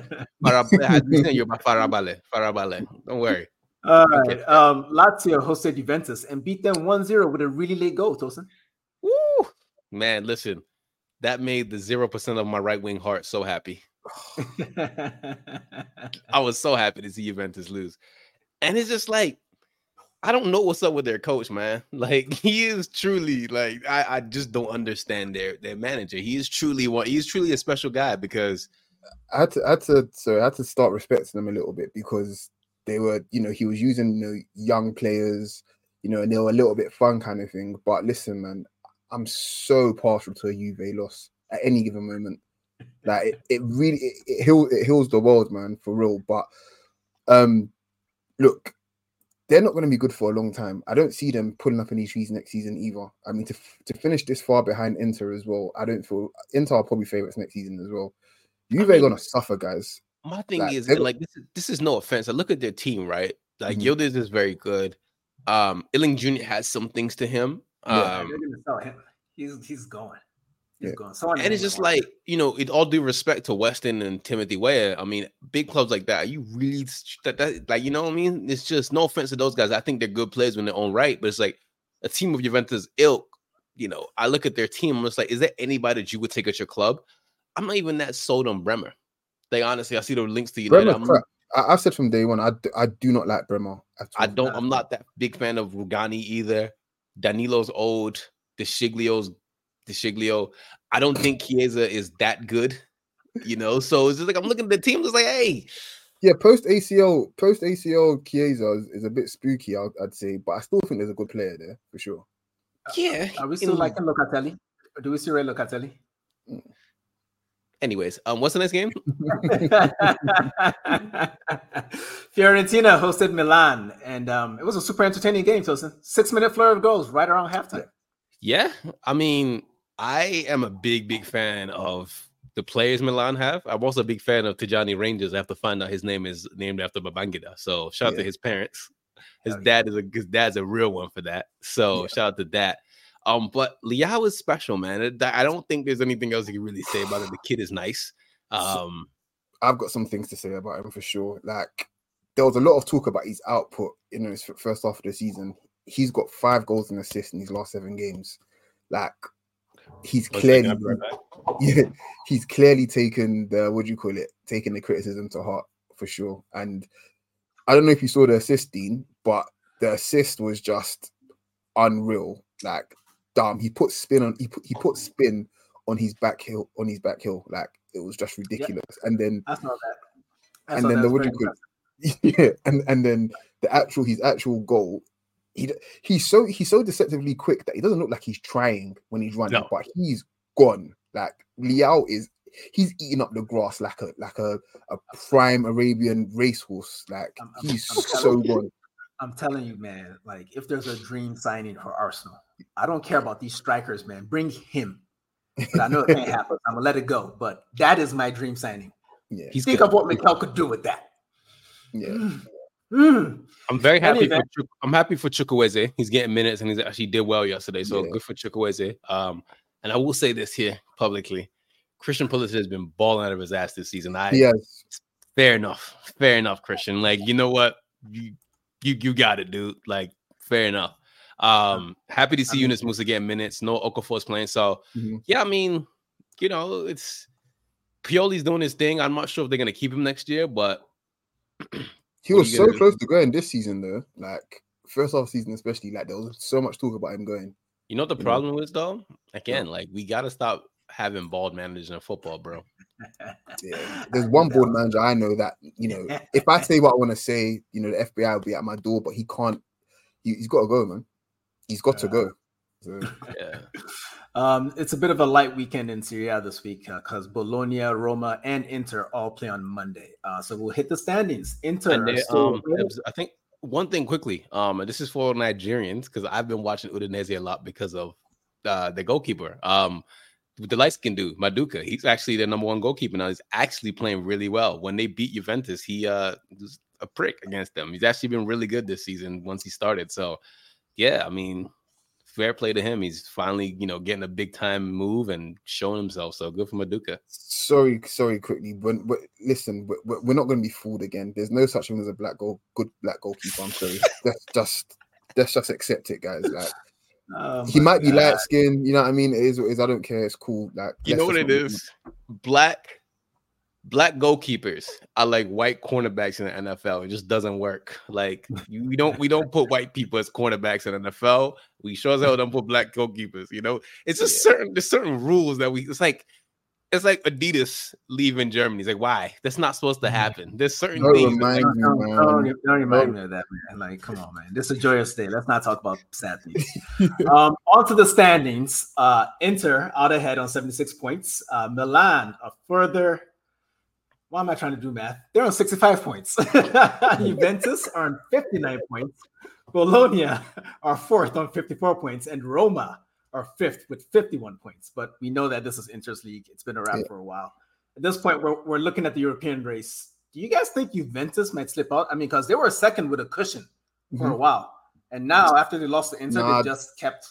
Speaker 3: Farabale. Don't worry.
Speaker 2: All right. Lazio hosted Juventus and beat them 1-0 with a really late goal, Tosin.
Speaker 3: Woo! Man, listen, that made the 0% of my right wing heart so happy. I was so happy to see Juventus lose. And it's just like, I don't know what's up with their coach, man. Like, he is truly like, I just don't understand their manager. He's truly a special guy because
Speaker 4: I had to start respecting them a little bit because they were, he was using young players, and they were a little bit fun kind of thing. But listen, man, I'm so partial to a Juve loss at any given moment. Like it really heals the world, man, for real. But look, they're not going to be good for a long time. I don't see them pulling up any trees next season either. I mean, to finish this far behind Inter as well, I don't feel Inter are probably favourites next season as well. Juve are going to suffer, guys.
Speaker 3: My thing is, like, this is no offense. I look at their team, right? Like, Yildiz is very good. Illing Jr. has some things to him.
Speaker 2: They're going to sell him. He's going. Going.
Speaker 3: And it's just like, it all due respect to Weston and Timothy Weah. I mean, big clubs like that, you really that like, you know what I mean? It's just no offense to those guys. I think they're good players in their own right, but it's like a team of Juventus ilk. I look at their team. I'm just like, is there anybody that you would take at your club? I'm not even that sold on Bremer. Like, honestly, I see the links to United.
Speaker 4: I've said from day one, I do not like Bremer.
Speaker 3: I'm not that big fan of Rugani either. Danilo's old. DeShiglio. I don't think Chiesa is that good, So it's just like I'm looking at the team, just like, hey,
Speaker 4: yeah, post ACL Chiesa is a bit spooky, I'd say, but I still think there's a good player there for sure.
Speaker 3: Yeah,
Speaker 2: are we still liking Locatelli? Or do we still rate Locatelli?
Speaker 3: Anyways, what's the next game?
Speaker 2: Fiorentina hosted Milan, and it was a super entertaining game. So 6-minute flurry of goals right around halftime.
Speaker 3: Yeah, I mean, I am a big fan of the players Milan have. I'm also a big fan of Tijani Rangers. I have to find out his name is named after Babangida. So shout out to his parents. his dad's a real one for that. So shout out to that. But Leao is special, man. I don't think there's anything else you can really say about it. The kid is nice.
Speaker 4: I've got some things to say about him for sure. Like, there was a lot of talk about his output in his first half of the season. He's got 5 goals and assists in his last 7 games. Like, he's clearly taken the criticism to heart for sure. And I don't know if you saw the assist, Dean, but the assist was just unreal. Like, damn, he put spin on his back heel. Like, it was just ridiculous. Yep. And then I saw that. And then his actual goal. He's so deceptively quick that he doesn't look like he's trying when he's running, but he's gone. Like, Leao he's eating up the grass like a prime Arabian racehorse. Like, he's so gone.
Speaker 2: I'm telling you, man, like, if there's a dream signing for Arsenal, I don't care about these strikers, man. Bring him. But I know it can't happen. I'm gonna let it go. But that is my dream signing.
Speaker 4: Yeah.
Speaker 2: Think of what Mikel could do with that.
Speaker 4: Yeah.
Speaker 3: I'm very happy. I'm happy for Chukwueze. He's getting minutes, and he actually did well yesterday. So good for Chukwueze. And I will say this here publicly: Christian Pulisic has been balling out of his ass this season. Fair enough, Christian. Like, you know what? You got it, dude. Like, fair enough. Happy to see Yunus Musa getting minutes. No Okafor's playing. So I mean, you know, it's Pioli's doing his thing. I'm not sure if they're gonna keep him next year, but
Speaker 4: he was so close to going this season, though. Like, first half season, especially. Like, there was so much talk about him going.
Speaker 3: You know what the problem is, though? Again, like, we gotta stop having bald managers in football, bro.
Speaker 4: Yeah, there's one board manager I know that, you know, if I say what I want to say, you know, the FBI will be at my door, but he can't. He's got to go, man. He's got to go. So.
Speaker 2: It's a bit of a light weekend in Serie A this week because Bologna, Roma, and Inter all play on Monday. So we'll hit the standings. Inter.
Speaker 3: I think one thing quickly. And this is for Nigerians because I've been watching Udinese a lot because of the goalkeeper. The light-skinned dude, Maduka, he's actually their number 1 goalkeeper now. He's actually playing really well. When they beat Juventus, he was a prick against them. He's actually been really good this season once he started. So, yeah, I mean, fair play to him. He's finally, you know, getting a big-time move and showing himself. So good for Maduka.
Speaker 4: Sorry, quickly. Listen, we're not going to be fooled again. There's no such thing as a good black goalkeeper. I'm sorry. Let's just accept it, guys. Like, he might be light skinned, you know what I mean? It is what it is. I don't care. It's cool. Like,
Speaker 3: you know what it is? Black goalkeepers are like white cornerbacks in the NFL. It just doesn't work. Like, we don't put white people as cornerbacks in the NFL. We sure as hell don't put black goalkeepers. You know, it's just there's certain rules that it's like Adidas leaving Germany. It's like, why? That's not supposed to happen. There's certain things.
Speaker 2: Don't remind me of that, man. Like, come on, man. This is a joyous day. Let's not talk about sad things. On to the standings. Inter out ahead on 76 points. Milan a further. Why am I trying to do math? They're on 65 points. Juventus are on 59 points. Bologna are 4th on 54 points. And Roma are 5th with 51 points. But we know that this is Inter's league. It's been around for a while. At this point, we're looking at the European race. Do you guys think Juventus might slip out? I mean, because they were 2nd with a cushion for a while. And now, after they lost to Inter, they just kept...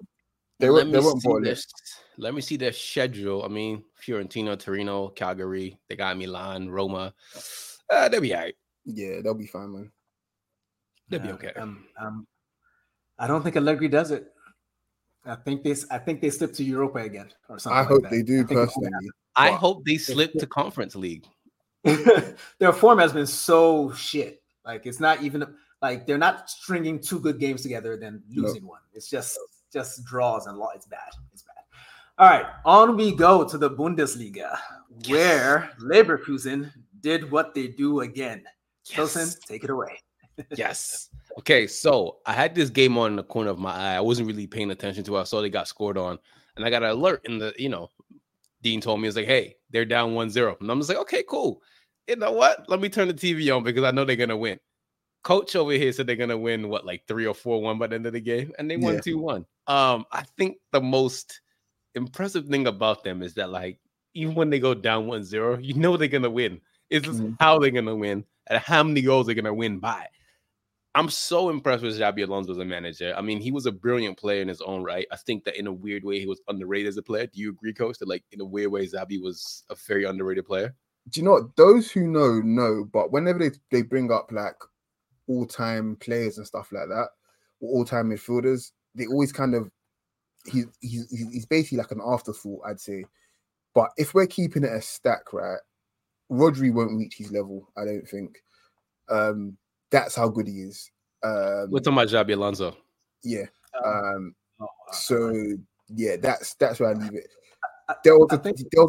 Speaker 3: Let me see their schedule. I mean, Fiorentina, Torino, Calgary. They got Milan, Roma. They'll be all right.
Speaker 4: Yeah, they'll be fine, man.
Speaker 3: They'll be okay.
Speaker 2: I don't think Allegri does it. I think they slip to Europa again or something.
Speaker 4: I hope they do personally.
Speaker 3: I hope they slip to Conference League.
Speaker 2: Their form has been so shit. Like, it's not even like they're not stringing 2 good games together then losing one. It's just draws and it's bad. It's bad. All right, on we go to the Bundesliga, where Leverkusen did what they do again. Tosin, take it away.
Speaker 3: Yes. Okay, so I had this game on in the corner of my eye. I wasn't really paying attention to it. I saw they got scored on, and I got an alert in the, Dean told me, it's like, hey, they're down 1-0. And I'm just like, okay, cool. You know what? Let me turn the TV on because I know they're going to win. Coach over here said they're going to win, 3 or 4-1 by the end of the game, and they won 2-1. I think the most impressive thing about them is that, like, even when they go down 1-0, you know they're going to win. It's just how they're going to win and how many goals they're going to win by. I'm so impressed with Xabi Alonso as a manager. I mean, he was a brilliant player in his own right. I think that in a weird way, he was underrated as a player. Do you agree, Coach, that like in a weird way, Xabi was a very underrated player?
Speaker 4: Do you know what? Those who know, but whenever they bring up like all-time players and stuff like that, or all-time midfielders, they always kind of he's basically like an afterthought, I'd say. But if we're keeping it a stack, right, Rodri won't reach his level, I don't think. That's how good he is.
Speaker 3: We're talking about Xabi Alonso.
Speaker 4: Yeah. So yeah, that's where I leave it. There was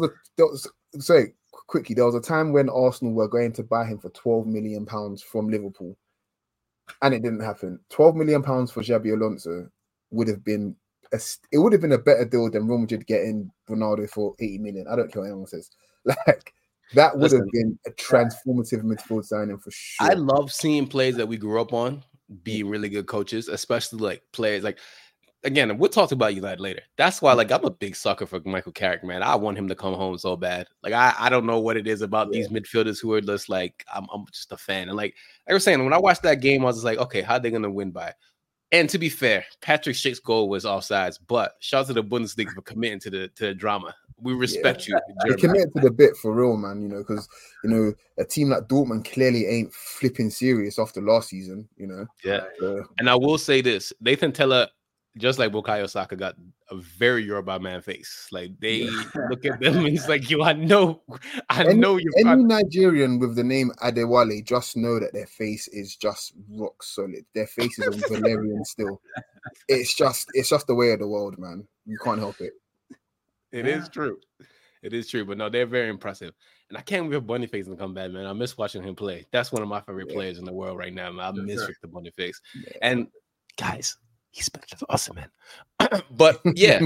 Speaker 4: a time when Arsenal were going to buy him for £12 million from Liverpool, and it didn't happen. £12 million for Xabi Alonso would have been a better deal than Real Madrid getting Ronaldo for 80 million. I don't care what anyone says. Like that would have been a transformative midfield signing for sure.
Speaker 3: I love seeing players that we grew up on be really good coaches, especially like players like. Again, we'll talk about United later. That's why, like, I'm a big sucker for Michael Carrick, man. I want him to come home so bad. Like, I don't know what it is about these midfielders who are just like, I'm just a fan. And like I was saying, when I watched that game, I was just like, okay, how are they gonna win by? And to be fair, Patrick Schick's goal was offsides, but shout out to the Bundesliga for committing to the drama. We respect you.
Speaker 4: They committed to the bit for real, man. You know, because a team like Dortmund clearly ain't flipping serious after last season. You know,
Speaker 3: And I will say this: Nathan Teller, just like Bukayo Saka, got a very Yoruba man face. Like they look at them and it's like, I know you're
Speaker 4: any Nigerian with the name Adewale, just know that their face is just rock solid. Their faces are Valerian still. It's just the way of the world, man. You can't help it.
Speaker 3: It is true. It is true. But no, they're very impressive. And I can't wait for Boniface to come back, man. I miss watching him play. That's one of my favorite players in the world right now, man. I miss Victor Boniface. Yeah. And guys, he's better than us, man. But yeah.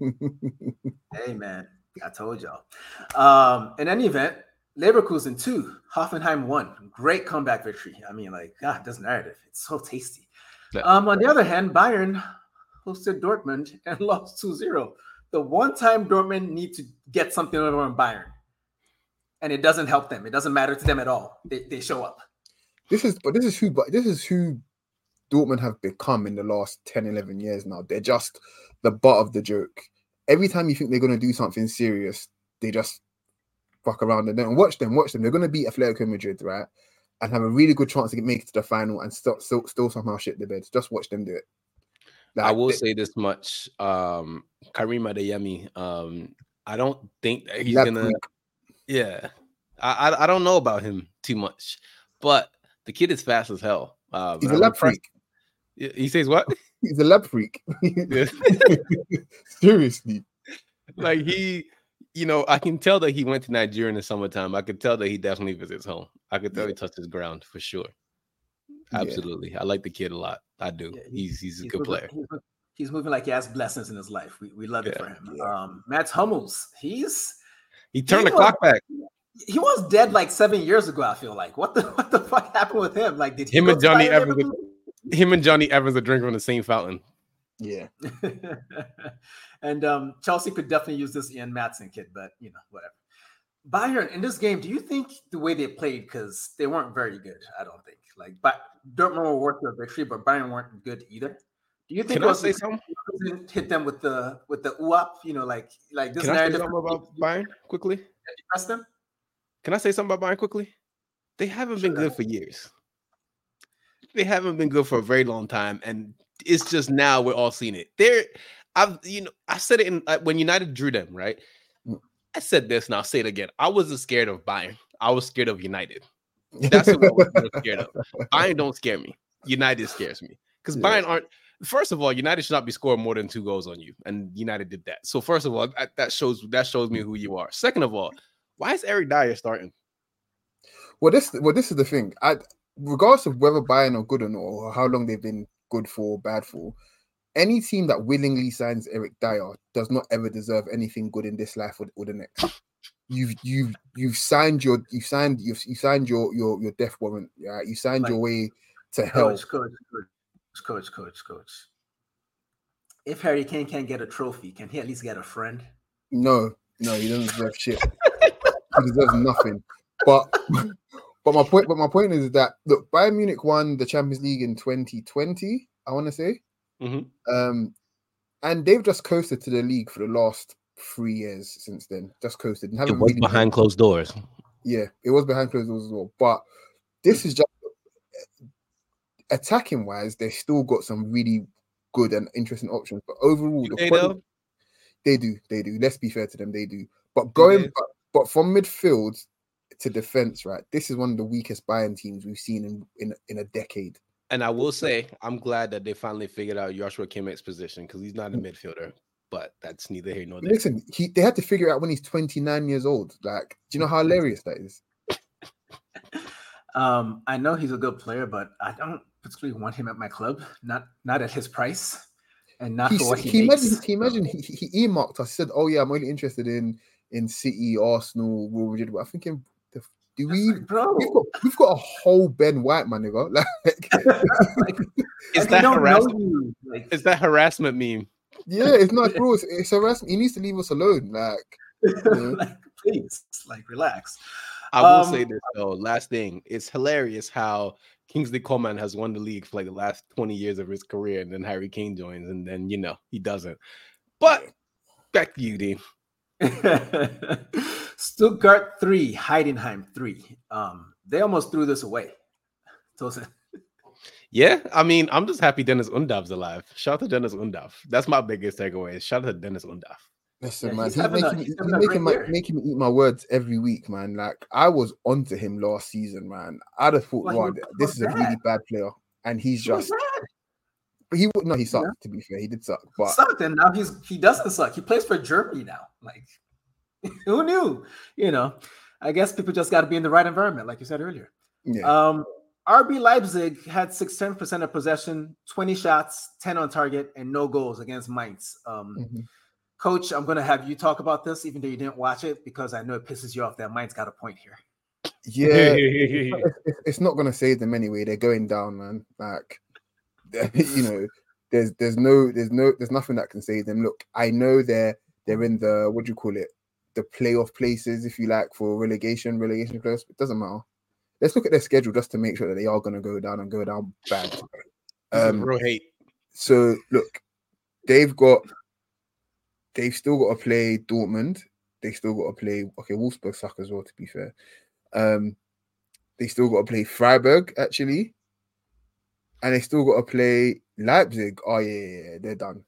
Speaker 2: Hey, man. I told y'all. In any event, Leverkusen 2, Hoffenheim 1. Great comeback victory. I mean, like, God, this narrative. It's so tasty. On the other hand, Bayern hosted Dortmund and lost 2-0. The one time Dortmund need to get something over on Bayern. And it doesn't help them. It doesn't matter to them at all. They show up. This is
Speaker 4: who Dortmund have become in the last 10, 11 years now. They're just the butt of the joke. Every time you think they're going to do something serious, they just fuck around and then watch them. They're going to beat Atletico Madrid, right? And have a really good chance to make it to the final and still somehow shit the bed. Just watch them do it.
Speaker 3: Like, I will say this much. Karim Adeyemi, I don't think that he's going to... Yeah. I don't know about him too much, but the kid is fast as hell.
Speaker 4: He's a lab freak.
Speaker 3: He says what?
Speaker 4: He's a lab freak. Seriously.
Speaker 3: Like I can tell that he went to Nigeria in the summertime. I could tell that he definitely visits home. I could tell he touched his ground for sure. Absolutely. I like the kid a lot. I do. Yeah, he's a good player.
Speaker 2: He's moving like he has blessings in his life. We love it for him. Mats Hummels, he
Speaker 3: turned the clock back.
Speaker 2: He was dead like 7 years ago, I feel like. What the fuck happened with him? Like, did
Speaker 3: him and Johnny Evans are drinking from the same fountain.
Speaker 4: Yeah.
Speaker 2: And Chelsea could definitely use this Ian Maatsen kid, but whatever. Bayern in this game, do you think the way they played, because they weren't very good, I don't think. Like, but Dortmund were worth their victory, but Bayern weren't good either. Do you think hit them with the UAP? Like this.
Speaker 3: Can I say something about Bayern quickly?
Speaker 2: Trust them.
Speaker 3: Can I say something about Bayern quickly? They haven't been good for years. They haven't been good for a very long time, and it's just now we're all seeing it. I said it when United drew them, right? I said this, and I'll say it again. I wasn't scared of Bayern. I was scared of United. That's what I was scared of. Bayern don't scare me. United scares me because Bayern aren't. First of all, United should not be scoring more than 2 goals on you, and United did that. So first of all, that shows me who you are. Second of all, why is Eric Dyer starting?
Speaker 4: Well, this is the thing. Regardless of whether Bayern are good or not, or how long they've been good for or bad for, any team that willingly signs Eric Dyer does not ever deserve anything good in this life or the next. You've signed your death warrant. Yeah, you signed your way to hell.
Speaker 2: Coach. If Harry Kane can't get a trophy, can he at least get a friend?
Speaker 4: No, he doesn't deserve shit. He deserves nothing. But But my point is that look, Bayern Munich won the Champions League in 2020. I want to say, and they've just coasted to the league for the last 3 years since then. Just coasted. And
Speaker 3: it was really behind closed doors.
Speaker 4: Yeah, it was behind closed doors as well. But this is just attacking wise, they've still got some really good and interesting options. But overall, they do. Let's be fair to them, they do. But but from midfield to defense, right? This is one of the weakest Bayern teams we've seen in a decade.
Speaker 3: And I will say, I'm glad that they finally figured out Joshua Kimmich's position because he's not a midfielder. But that's neither here nor there.
Speaker 4: Listen, they had to figure it out when he's 29 years old. Like, do you know how hilarious that is?
Speaker 2: I know he's a good player, but I don't particularly want him at my club. Not at his price, and not for what he makes.
Speaker 4: Can you imagine? He earmarked us. Said, "Oh yeah, I'm only interested in City, Arsenal, Real Madrid." But I'm thinking, we've got a whole Ben White, man, nigga.
Speaker 3: Like, is that harassment? Is that harassment meme?
Speaker 4: Yeah, it's not, bro. It's harassment. He needs to leave us alone.
Speaker 2: Like, please, like, relax.
Speaker 3: I will say this though. Last thing, it's hilarious how Kingsley Coman has won the league for like the last 20 years of his career, and then Harry Kane joins, and then he doesn't. But back to you, Dean.
Speaker 2: Stuttgart 3, Heidenheim 3. They almost threw this away.
Speaker 3: Yeah, I mean, I'm just happy Dennis Undav's alive. Shout out to Dennis Undav. That's my biggest takeaway. Shout out to Dennis Undav.
Speaker 4: Listen, man, he's making me eat my words every week, man. Like, I was onto him last season, man. I'd have thought, wow, this is a really bad player, and he's just. But he sucked. Yeah. To be fair, he did suck. But
Speaker 2: he sucked, and now he doesn't suck. He plays for Germany now. Like, who knew? I guess people just got to be in the right environment, like you said earlier.
Speaker 4: Yeah.
Speaker 2: RB Leipzig had 10% of possession, 20 shots, 10 on target, and no goals against Mainz. Coach, I'm going to have you talk about this, even though you didn't watch it, because I know it pisses you off that Mainz got a point here.
Speaker 4: Yeah, it's not going to save them anyway. They're going down, man. Like, there's nothing that can save them. Look, I know they're in the, what do you call it, the playoff places, if you like, for relegation close. It doesn't matter. Let's look at their schedule just to make sure that they are going to go down and go down bad.
Speaker 3: Real hate. So
Speaker 4: look, they've still got to play Dortmund. They still got to play. Okay, Wolfsburg suck as well, to be fair. They still got to play Freiburg actually, and they still got to play Leipzig. Oh yeah, they're done.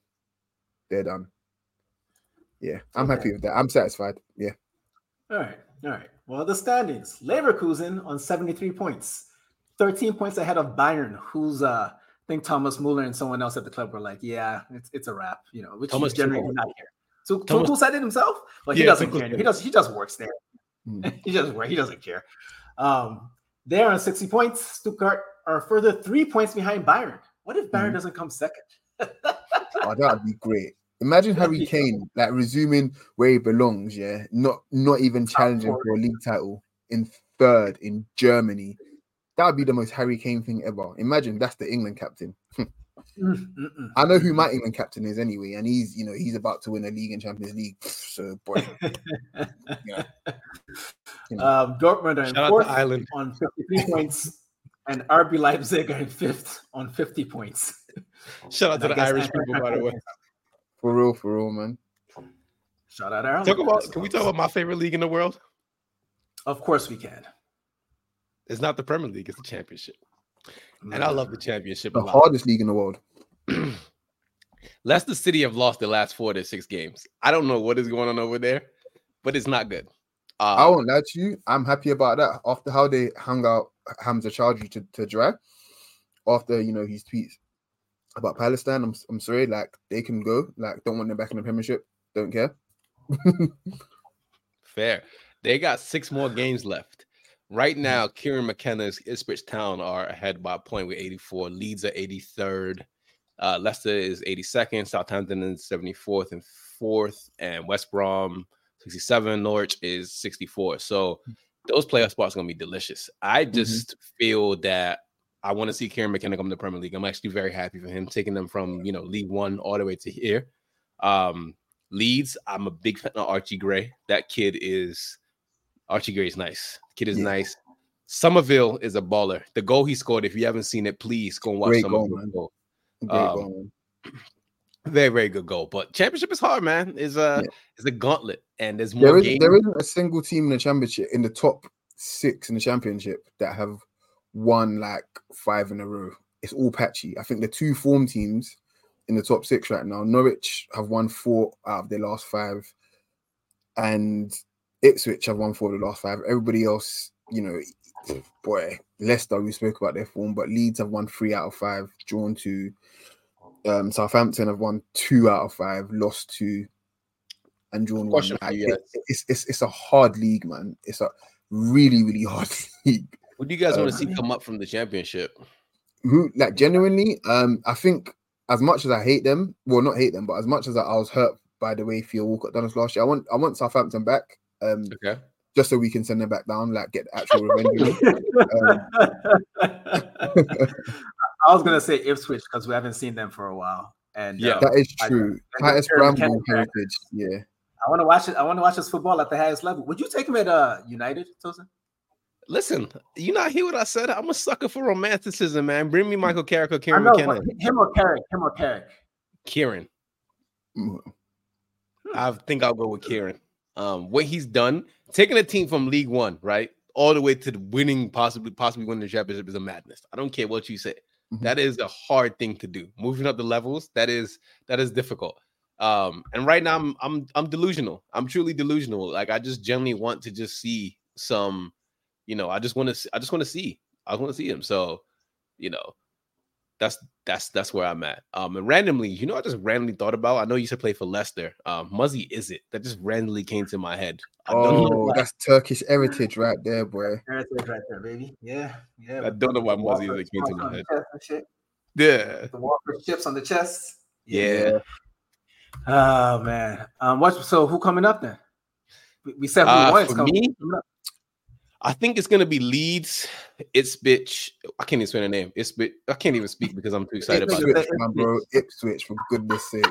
Speaker 4: Yeah, I'm happy with that. I'm satisfied. Yeah.
Speaker 2: All right. Well, the standings: Leverkusen on 73 points, 13 points ahead of Bayern, who's I think Thomas Muller and someone else at the club were like, yeah, it's a wrap, which Thomas he's generally not here. So Tuchel said it himself. Well, he doesn't care. He just works there. He doesn't care. They're on 60 points. Stuttgart are a further 3 points behind Bayern. What if Bayern doesn't come second?
Speaker 4: Oh, that would be great. Imagine Harry Kane like resuming where he belongs, yeah. Not even challenging for a league title in third in Germany. That would be the most Harry Kane thing ever. Imagine that's the England captain. I know who my England captain is anyway, and he's about to win a league and Champions League. So boy,
Speaker 2: Dortmund are in fourth on 53 points, and RB Leipzig are in fifth on 50 points.
Speaker 3: Shout out to the Irish people, by the way.
Speaker 4: For real, man.
Speaker 2: Shout out Ireland.
Speaker 3: Can we talk about my favorite league in the world?
Speaker 2: Of course we can.
Speaker 3: It's not the Premier League; it's the Championship, and I love the Championship.
Speaker 4: The hardest league in the world.
Speaker 3: Leicester City have lost the last 4 to 6 games. I don't know what is going on over there, but it's not good.
Speaker 4: I won't lie to you. I'm happy about that. After how they hung out Hamza Chowdhury to dry, after his tweets about Palestine, I'm sorry. Like, they can go. Like, don't want them back in the Premiership. Don't care.
Speaker 3: Fair. They got 6 more games left. Right now, Kieran McKenna's Ipswich Town are ahead by a point with 84. Leeds are 83rd. Leicester is 82nd. Southampton is 74th and 4th. And West Brom 67. Norwich is 64. So those playoff spots are going to be delicious. I just feel that I want to see Kieran McKenna come to the Premier League. I'm actually very happy for him, taking them from League One all the way to here. Leeds, I'm a big fan of Archie Gray. Archie Gray is nice. The kid is nice. Somerville is a baller. The goal he scored, if you haven't seen it, please go and watch
Speaker 4: Great
Speaker 3: Somerville's
Speaker 4: goal.
Speaker 3: goal.
Speaker 4: Great goal, man.
Speaker 3: Very, very good goal. But championship is hard, man. It's a gauntlet, and there's more games.
Speaker 4: There isn't a single team in the championship, in the top 6 in the championship, that have won like 5 in a row. It's all patchy. I think the 2 form teams in the top 6 right now, Norwich have won 4 out of their last 5, and Ipswich have won 4 of the last 5. Everybody else, you know, boy, Leicester, we spoke about their form, but Leeds have won 3 out of 5, drawn 2. Southampton have won 2 out of 5, lost 2, and drawn 1. It's a hard league, man. It's a really, really hard league.
Speaker 3: What do you guys want to see come up from the championship?
Speaker 4: Like, genuinely, I think as much as I hate them, well, not hate them, but as much as I was hurt by the way Theo Walcott done us last year, I want Southampton back.
Speaker 3: Okay.
Speaker 4: Just so we can send them back down, like get the actual revenge.
Speaker 2: I was gonna say Ipswich because we haven't seen them for a while, and
Speaker 4: that is true. Highest Bramble heritage, yeah.
Speaker 2: I want to watch it. I want to watch this football at the highest level. Would you take him at United, Tosin?
Speaker 3: Listen, you not hear what I said? I'm a sucker for romanticism, man. Bring me Michael Carrick or Kieran
Speaker 2: McKenna. Him or Carrick.
Speaker 3: Kieran. I think I'll go with Kieran. What he's done, taking a team from League One, right, all the way to the winning, possibly winning the championship is a madness. I don't care what you say. Mm-hmm. That is a hard thing to do. Moving up the levels, that is difficult. And right now I'm delusional. I'm truly delusional. Like, I just generally want to just see some, you know, I just want to see him. So, you know, that's where I'm at. And randomly, you know, I just randomly thought about, I know you used to play for Leicester. Muzzy Is It? That just randomly came to my head.
Speaker 4: That's Turkish heritage right there, boy.
Speaker 2: Heritage right there, baby. Yeah.
Speaker 3: I don't know why Muzzy Is It came to my head.
Speaker 2: Yeah. The Walker chips on the chest.
Speaker 4: Yeah.
Speaker 2: Oh man. So who coming up then? We said who won.
Speaker 3: Coming up. I think it's gonna be Leeds. Ipswich. I can't even say the name. Ipswich. I can't even speak because I'm too excited about it.
Speaker 4: Bro. Ipswich, for goodness sake.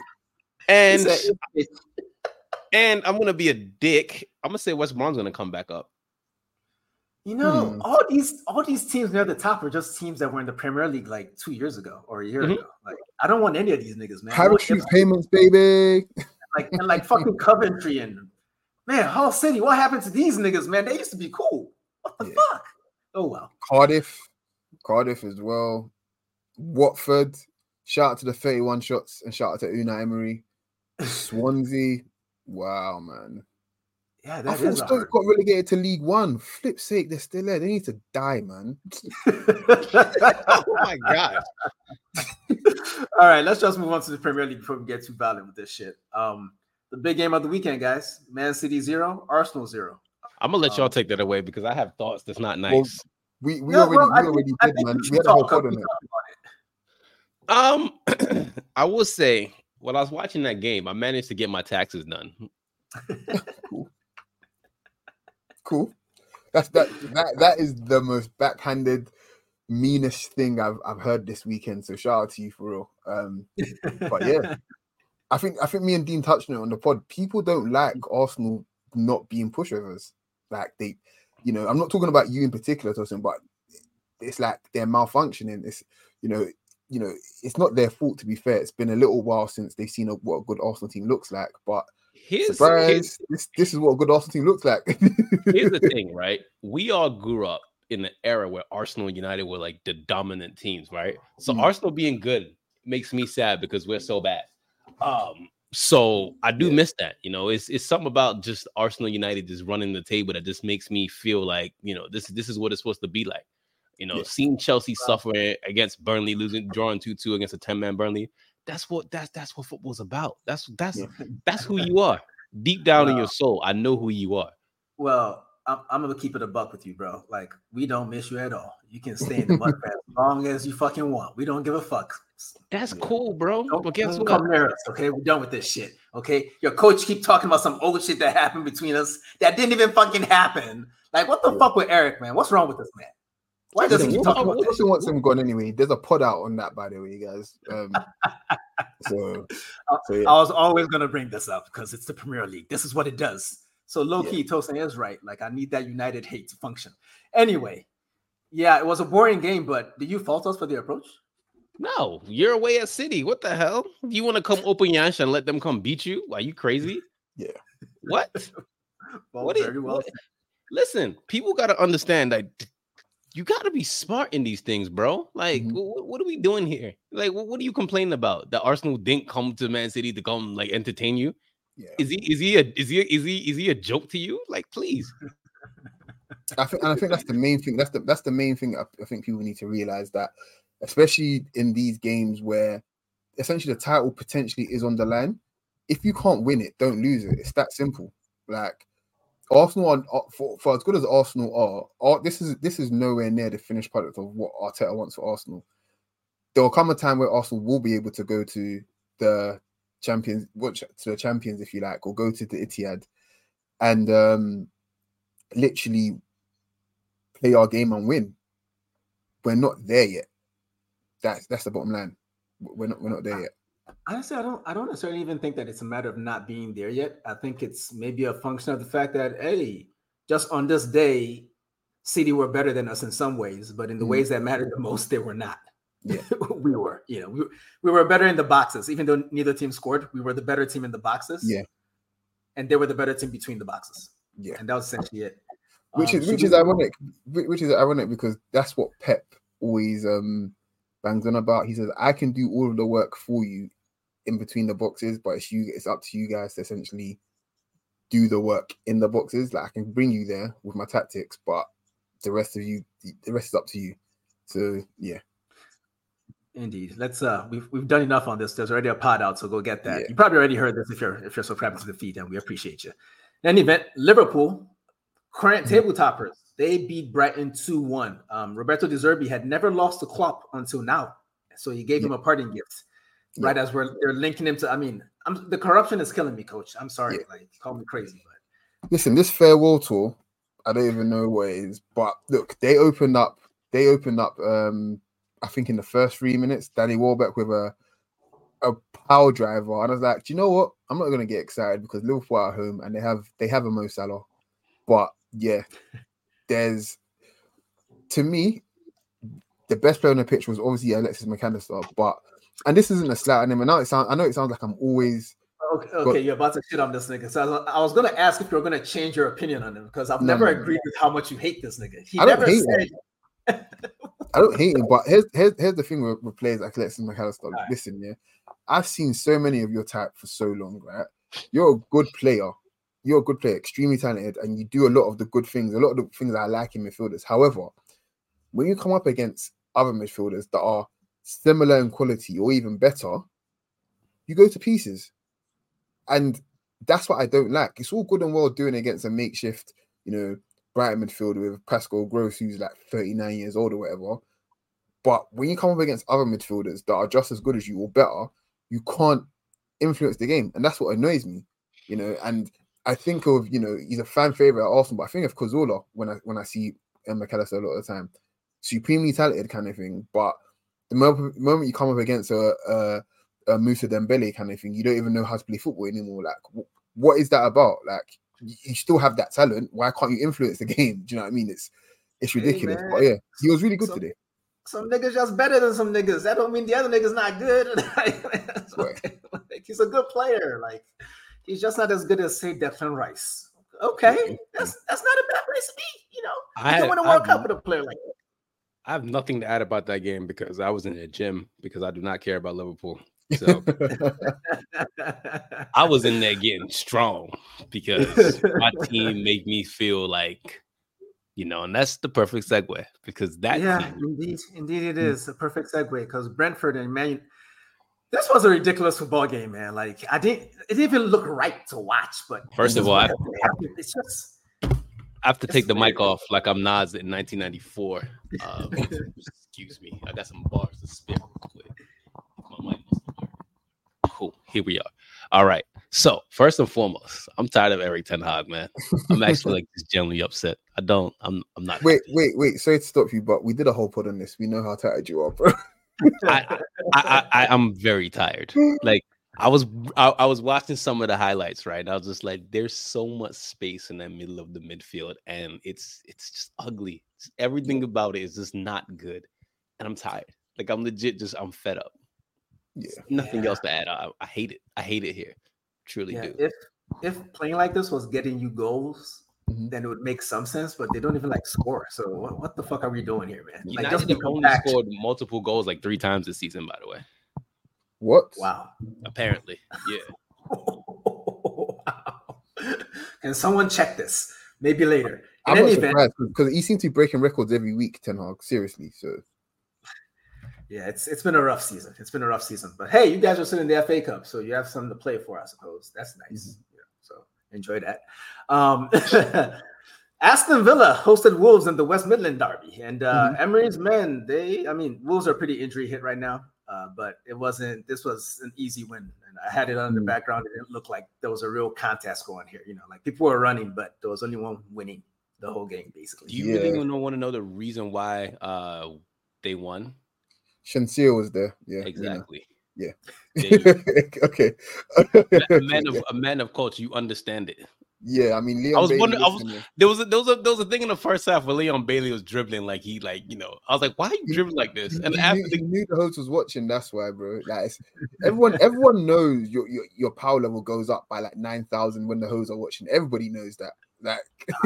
Speaker 3: And I'm gonna be a dick. I'm gonna say West Brom's gonna come back up.
Speaker 2: You know, all these teams near the top are just teams that were in the Premier League like 2 years ago or a year ago. Like, I don't want any of these niggas, man.
Speaker 4: Parachute payments, baby.
Speaker 2: Like fucking Coventry and man, Hull City. What happened to these niggas, man? They used to be cool. What the fuck? Oh well.
Speaker 4: Cardiff as well. Watford. Shout out to the 31 shots and shout out to Unai Emery. Swansea. Wow, man.
Speaker 2: Yeah,
Speaker 4: I thought Stoke got relegated to League One. Flip's sake, they're still there. They need to die, man.
Speaker 3: Oh my god.
Speaker 2: All right, let's just move on to the Premier League before we get too violent with this shit. The big game of the weekend, guys. Man City 0, Arsenal 0.
Speaker 3: I'm gonna let y'all take that away because I have thoughts that's not nice.
Speaker 4: Well, we already did, man. We had a whole pod on
Speaker 3: it. I will say, when I was watching that game, I managed to get my taxes done.
Speaker 4: Cool. That is the most backhanded, meanest thing I've heard this weekend. So shout out to you for real. But yeah, I think me and Dean touched on it on the pod. People don't like Arsenal not being pushovers. Like, they, you know, I'm not talking about you in particular, Tosin, but it's like they're malfunctioning. It's, you know, it's not their fault, to be fair. It's been a little while since they've seen what a good Arsenal team looks like, but surprise, this is what a good Arsenal team looks like.
Speaker 3: Here's the thing, right? We all grew up in the era where Arsenal and United were like the dominant teams, right? So Arsenal being good makes me sad because we're so bad. So I do miss that. You know, it's something about just Arsenal United just running the table that just makes me feel like, you know, this is what it's supposed to be like. You know, seeing Chelsea suffer against Burnley, drawing 2-2 against a 10-man Burnley. That's what football's about. That's who you are. Deep down in your soul, I know who you are.
Speaker 2: Well, I'm gonna keep it a buck with you, bro. Like, we don't miss you at all. You can stay in the mud as long as you fucking want. We don't give a fuck.
Speaker 3: That's cool, bro.
Speaker 2: Don't come near us, okay? We're done with this shit, okay? Your coach keep talking about some old shit that happened between us that didn't even fucking happen. Like, what the fuck with Eric, man? What's wr's with this man? Why doesn't he talk about this?
Speaker 4: He wants him gone anyway. There's a pod out on that, by the way, guys. So yeah.
Speaker 2: I was always gonna bring this up because it's the Premier League. This is what it does. So low key, Tosin is right. Like, I need that United hate to function. Anyway, Yeah, it was a boring game, but do you fault us for the approach?
Speaker 3: No, you're away at City. What the hell? You want to come open Yansh and let them come beat you? Are you crazy?
Speaker 4: Yeah.
Speaker 3: What?
Speaker 2: Well, very well.
Speaker 3: Listen, people got to understand that you got to be smart in these things, bro. Like, what are we doing here? Like, what are you complaining about? That Arsenal didn't come to Man City to come like entertain you? Yeah. Is he a joke to you? Like, please.
Speaker 4: I think that's the main thing. That's the main thing. I think people need to realize that, especially in these games where essentially the title potentially is on the line. If you can't win it, don't lose it. It's that simple. Like Arsenal are, for as good as Arsenal are, this is nowhere near the finished product of what Arteta wants for Arsenal. There will come a time where Arsenal will be able to go to the champions, if you like, or go to the Etihad, and literally play our game and win. We're not there yet. That's the bottom line. We're not there yet.
Speaker 2: Honestly, I don't necessarily even think that it's a matter of not being there yet. I think it's maybe a function of the fact that, hey, just on this day, City were better than us in some ways, but in the ways that mattered the most, they were not. Yeah. we were better in the boxes, even though neither team scored. We were the better team in the boxes.
Speaker 4: Yeah.
Speaker 2: And they were the better team between the boxes.
Speaker 4: Yeah.
Speaker 2: And that was essentially it.
Speaker 4: Which is ironic. Which is ironic because that's what Pep always bangs on about. He says, I can do all of the work for you in between the boxes, but it's up to you guys to essentially do the work in the boxes. Like I can bring you there with my tactics, but the rest is up to you. So yeah.
Speaker 2: Indeed. Let's we've done enough on this. There's already a pod out, so go get that. Yeah. You probably already heard this if you're subscribing to the feed, and we appreciate you. In any event, Liverpool, current table toppers, they beat Brighton 2-1. Roberto De Zerbi had never lost to Klopp until now, so he gave him a parting gift. Right as they're linking him to, I mean, the corruption is killing me, coach. I'm sorry, like call me crazy, but
Speaker 4: listen, this farewell tour, I don't even know what it is, but look, they opened up. I think in the first 3 minutes, Danny Welbeck with a power driver, and I was like, do you know what? I'm not going to get excited because Liverpool are at home and they have a Mo Salah, but yeah, to me, the best player on the pitch was obviously Alexis McAllister, and this isn't a slight on him. And I know it sounds like I'm always
Speaker 2: okay. You're about to shit on this nigga. So I was gonna ask if you're gonna change your opinion on him because I've never agreed with how much you hate this nigga.
Speaker 4: I don't hate him, but here's the thing with players like Alexis McAllister. Right. Listen, yeah, I've seen so many of your type for so long, right? You're a good player. You're a good player, extremely talented, and you do a lot of the good things, a lot of the things I like in midfielders. However, when you come up against other midfielders that are similar in quality or even better, you go to pieces. And that's what I don't like. It's all good and well doing against a makeshift, Brighton midfielder with Pascal Gross, who's like 39 years old or whatever. But when you come up against other midfielders that are just as good as you or better, you can't influence the game. And that's what annoys me, and I think of, he's a fan favorite at Arsenal, but I think of Cazorla when I see McAllister a lot of the time. Supremely talented kind of thing, but the moment you come up against a Moussa Dembele kind of thing, you don't even know how to play football anymore. Like, what is that about? Like, you still have that talent. Why can't you influence the game? Do you know what I mean? It's ridiculous. But yeah, he was really good today.
Speaker 2: Some niggas just better than some niggas. That don't mean the other niggas not good. Okay. Like, he's a good player. Like, he's just not as good as, say, Declan Rice. Okay, that's not a bad place to be. You don't want to work up with a player like that.
Speaker 3: I have nothing to add about that game because I was in the gym because I do not care about Liverpool. So I was in there getting strong because my team made me feel like, and that's the perfect segue because that
Speaker 2: team, indeed it is a perfect segue because Brentford and Man, this was a ridiculous football game, man. Like it didn't even look right to watch. But
Speaker 3: first of all, it's just. I have to take the mic off like I'm Nas in 1994. Excuse me. I got some bars to spit real quick. My mic must work. Cool. Here we are. All right. So, first and foremost, I'm tired of Erik ten Hag, man. I'm actually just genuinely upset. I'm not.
Speaker 4: Wait. Sorry to stop you, but we did a whole pod on this. We know how tired you are, bro.
Speaker 3: I'm very tired. Like, I was watching some of the highlights, right? I was just like, there's so much space in that middle of the midfield, and it's just ugly Everything about it is just not good, and I'm tired. Like I'm legit I'm fed up.
Speaker 4: Yeah,
Speaker 3: nothing else to add. I hate it. I hate it here. Truly do.
Speaker 2: If playing like this was getting you goals, then it would make some sense. But they don't even like score. So what the fuck are we doing here, man?
Speaker 3: United like, just only scored multiple goals like 3 times this season. By the way.
Speaker 4: What?
Speaker 2: Wow.
Speaker 3: Apparently, yeah.
Speaker 2: Wow. Can someone check this? Maybe later.
Speaker 4: I'm not surprised because he seems to be breaking records every week, Ten Hag. Seriously, so.
Speaker 2: Yeah, it's been a rough season. It's been a rough season. But hey, you guys are still in the FA Cup, so you have something to play for, I suppose. That's nice. Yeah, so enjoy that. Aston Villa hosted Wolves in the West Midland derby, and Emery's men. Wolves are pretty injury hit right now, but it wasn't. This was an easy win, and I had it on the background. It didn't look like there was a real contest going here. Like people were running, but there was only one winning the whole game, basically.
Speaker 3: Do you really want to know the reason why they won?
Speaker 4: Shansier was there. Yeah,
Speaker 3: exactly.
Speaker 4: Yeah.
Speaker 3: Okay. A man of culture. You understand it.
Speaker 4: Yeah, I mean, Leon.
Speaker 3: I was wondering. There was a thing in the first half where Leon Bailey was dribbling like I was like, why are you dribbling like this? And
Speaker 4: he knew the host was watching. That's why, bro. Like everyone knows your power level goes up by like 9,000 when the hosts are watching. Everybody knows that. Like,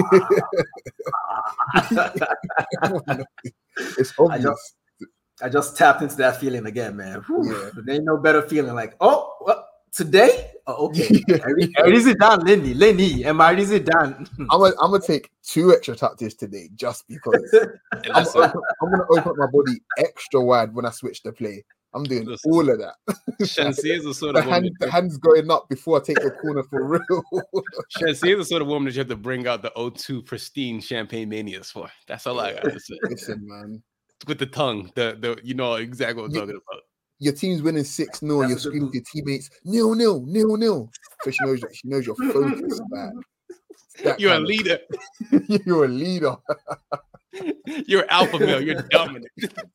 Speaker 4: it's obvious.
Speaker 2: I just tapped into that feeling again, man. Yeah. There ain't no better feeling. Like, today? Oh, okay. Is it done, Lenny? Am I is it done?
Speaker 4: I'm gonna take 2 extra touches today just because. I'm gonna open up my body extra wide when I switch to play. I'm doing all of that.
Speaker 3: Shansier is the sort of woman.
Speaker 4: The hands going up before I take the corner for real.
Speaker 3: Shansier is the sort of woman that you have to bring out the O2 pristine champagne manias for. That's all I gotta say.
Speaker 4: Listen, man.
Speaker 3: With the tongue, the you know exactly what I'm talking about.
Speaker 4: Your team's winning 6-0. You're screaming to your teammates, 0-0. So she knows your focus, man.
Speaker 3: You're a leader.
Speaker 4: You're a leader.
Speaker 3: You're alpha male. You're dominant.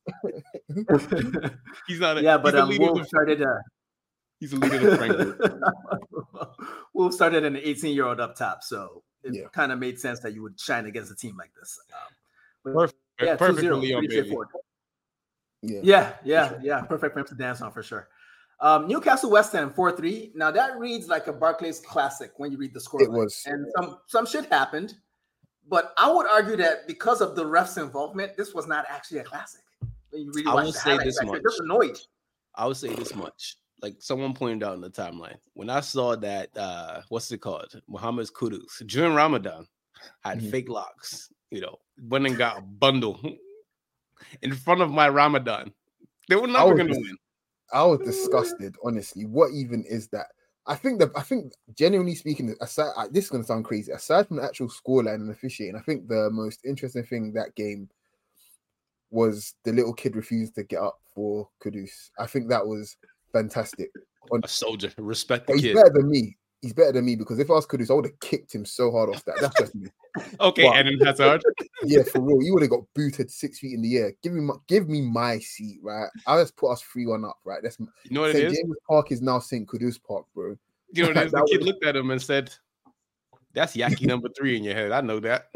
Speaker 3: He's not.
Speaker 2: Wolves started.
Speaker 3: He's a leader of Frankfurt.
Speaker 2: Wolves started an 18-year-old up top, so it kind of made sense that you would shine against a team like this.
Speaker 3: Perfect. Yeah, perfect for Leon Bailey.
Speaker 2: Yeah. Perfect for him to dance on for sure. Newcastle West Ham 4-3. Now that reads like a Barclays classic when you read the score.
Speaker 4: It was,
Speaker 2: and some shit happened, but I would argue that because of the refs' involvement, this was not actually a classic. When you really
Speaker 3: I will say this much.
Speaker 2: Just annoyed.
Speaker 3: I would say this much. Like someone pointed out in the timeline, when I saw that, what's it called? Mohamed Kudus during Ramadan had fake locks. Went and got a bundle in front of my Ramadan. They were never going to win.
Speaker 4: I was disgusted, honestly. What even is that? I think genuinely speaking, aside, this is going to sound crazy. Aside from the actual scoreline and officiating, I think the most interesting thing that game was the little kid refused to get up for Kudus. I think that was fantastic.
Speaker 3: A soldier, respect the kid.
Speaker 4: He's better than me. He's better than me because if I was Kudus, I would have kicked him so hard off that. That's just me.
Speaker 3: Okay, and that's hard.
Speaker 4: Yeah, for real. You would have got booted 6 feet in the air. Give me my seat, right? I'll just put us 3-1 up, right? That's
Speaker 3: you know what St.
Speaker 4: it is. James Park is now St. Kudus Park, bro.
Speaker 3: You know what it is? The kid looked at him and said, "That's Yaki number 3 in your head. I know that."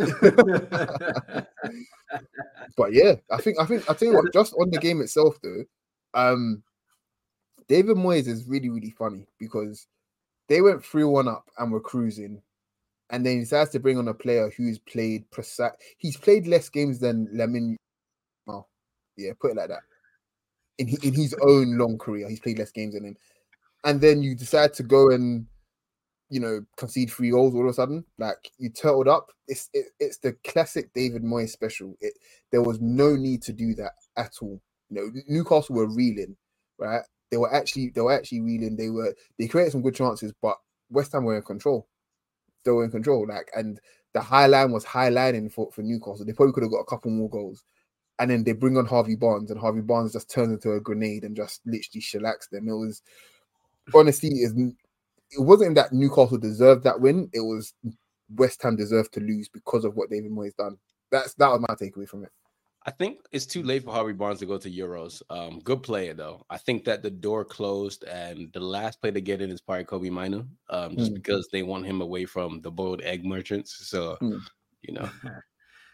Speaker 4: But yeah, I tell you what. Just on the game itself, though, David Moyes is really, really funny because they went 3-1 up and were cruising. And then he decides to bring on a player who's played he's played less games than Lamine. Oh, yeah, put it like that. In his own long career, he's played less games than him. And then you decide to go and, concede 3 goals all of a sudden. Like, you turtled up. It's the classic David Moyes special. There was no need to do that at all. Newcastle were reeling, right? They were actually reeling. They created some good chances, but West Ham were in control. They were in control, and the high line was high lining for Newcastle. They probably could have got a couple more goals, and then they bring on Harvey Barnes, and Harvey Barnes just turns into a grenade and just literally shellacks them. It was honestly, it wasn't that Newcastle deserved that win. It was West Ham deserved to lose because of what David Moyes done. That was my takeaway from it.
Speaker 3: I think it's too late for Harvey Barnes to go to Euros. Good player, though. I think that the door closed, and the last player to get in is probably Kobe Minu, just because they want him away from the boiled egg merchants. So,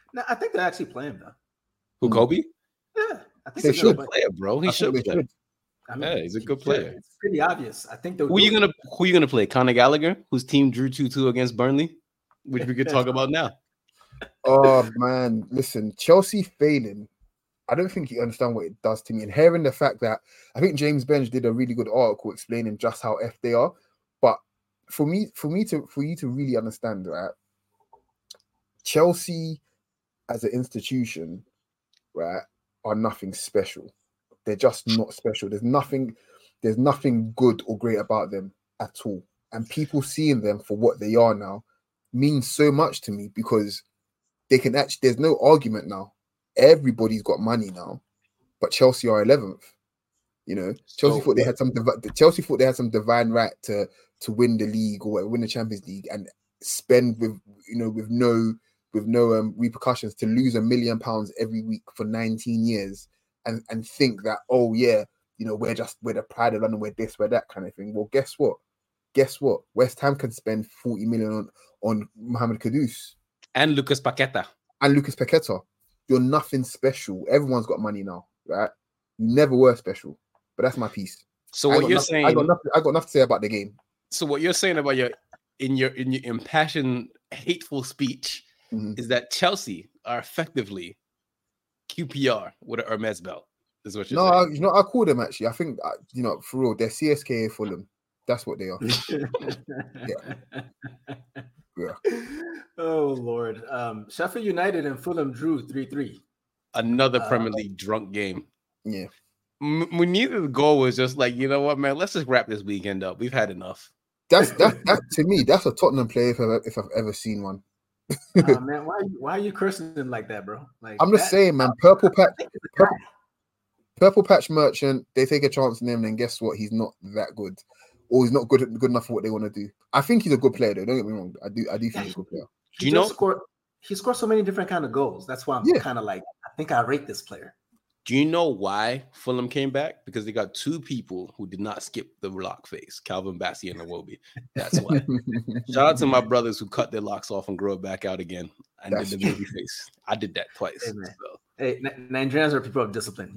Speaker 2: No, I think they're actually playing though.
Speaker 3: Who, Kobe?
Speaker 2: Yeah, I think
Speaker 4: They should
Speaker 3: play it, bro. He should play. I mean, yeah, he's a good player.
Speaker 2: It's pretty obvious. I think
Speaker 3: who are you gonna play? Conor Gallagher, whose team drew 2-2 against Burnley, which we could talk about now.
Speaker 4: Oh man, listen, Chelsea failing. I don't think you understand what it does to me. And hearing the fact that I think James Bench did a really good article explaining just how F they are. But for you to really understand, right? Chelsea as an institution, right, are nothing special. They're just not special. There's nothing good or great about them at all. And people seeing them for what they are now means so much to me because they can actually, there's no argument now. Everybody's got money now, but Chelsea are 11th. You know, Chelsea thought they had some divine right to win the league or win the Champions League and spend with no repercussions to lose £1 million every week for 19 years and think that, oh yeah, you know, we're the pride of London, we're this, we're that kind of thing. Well, guess what? West Ham can spend 40 million on Mohamed Kudus
Speaker 3: and Lucas Paqueta.
Speaker 4: You're nothing special. Everyone's got money now, right? You never were special, but that's my piece.
Speaker 3: So what you're saying,
Speaker 4: I got nothing to say about the game.
Speaker 3: So what you're saying about your impassioned, hateful speech is that Chelsea are effectively QPR with an Hermes belt. Is what you're saying?
Speaker 4: I call them actually. I think for real, they're CSKA Fulham. That's what they are. Yeah.
Speaker 3: Oh
Speaker 2: Lord. Sheffield United and Fulham drew 3-3.
Speaker 3: Another Premier League drunk game.
Speaker 4: Yeah.
Speaker 3: Neither goal was just like, you know what, man, let's just wrap this weekend up. We've had enough.
Speaker 4: That's to me, that's a Tottenham player if I've ever seen one.
Speaker 2: Man, why are you cursing him like that, bro? Like,
Speaker 4: I'm just saying, man, purple patch merchant, they take a chance on him, and guess what? He's not that good. Or he's not good enough for what they want to do. I think he's a good player, though. Don't get me wrong. I do think he's a good player.
Speaker 2: He scores so many different kind of goals. That's why I'm kind of like, I think I rate this player.
Speaker 3: Do you know why Fulham came back? Because they got two people who did not skip the lock phase, Calvin Bassey and Iwobi. That's why. Shout out to my brothers who cut their locks off and grow it back out again and did the baby face. I did that twice.
Speaker 2: Hey, Hey, Nigerians are people of discipline,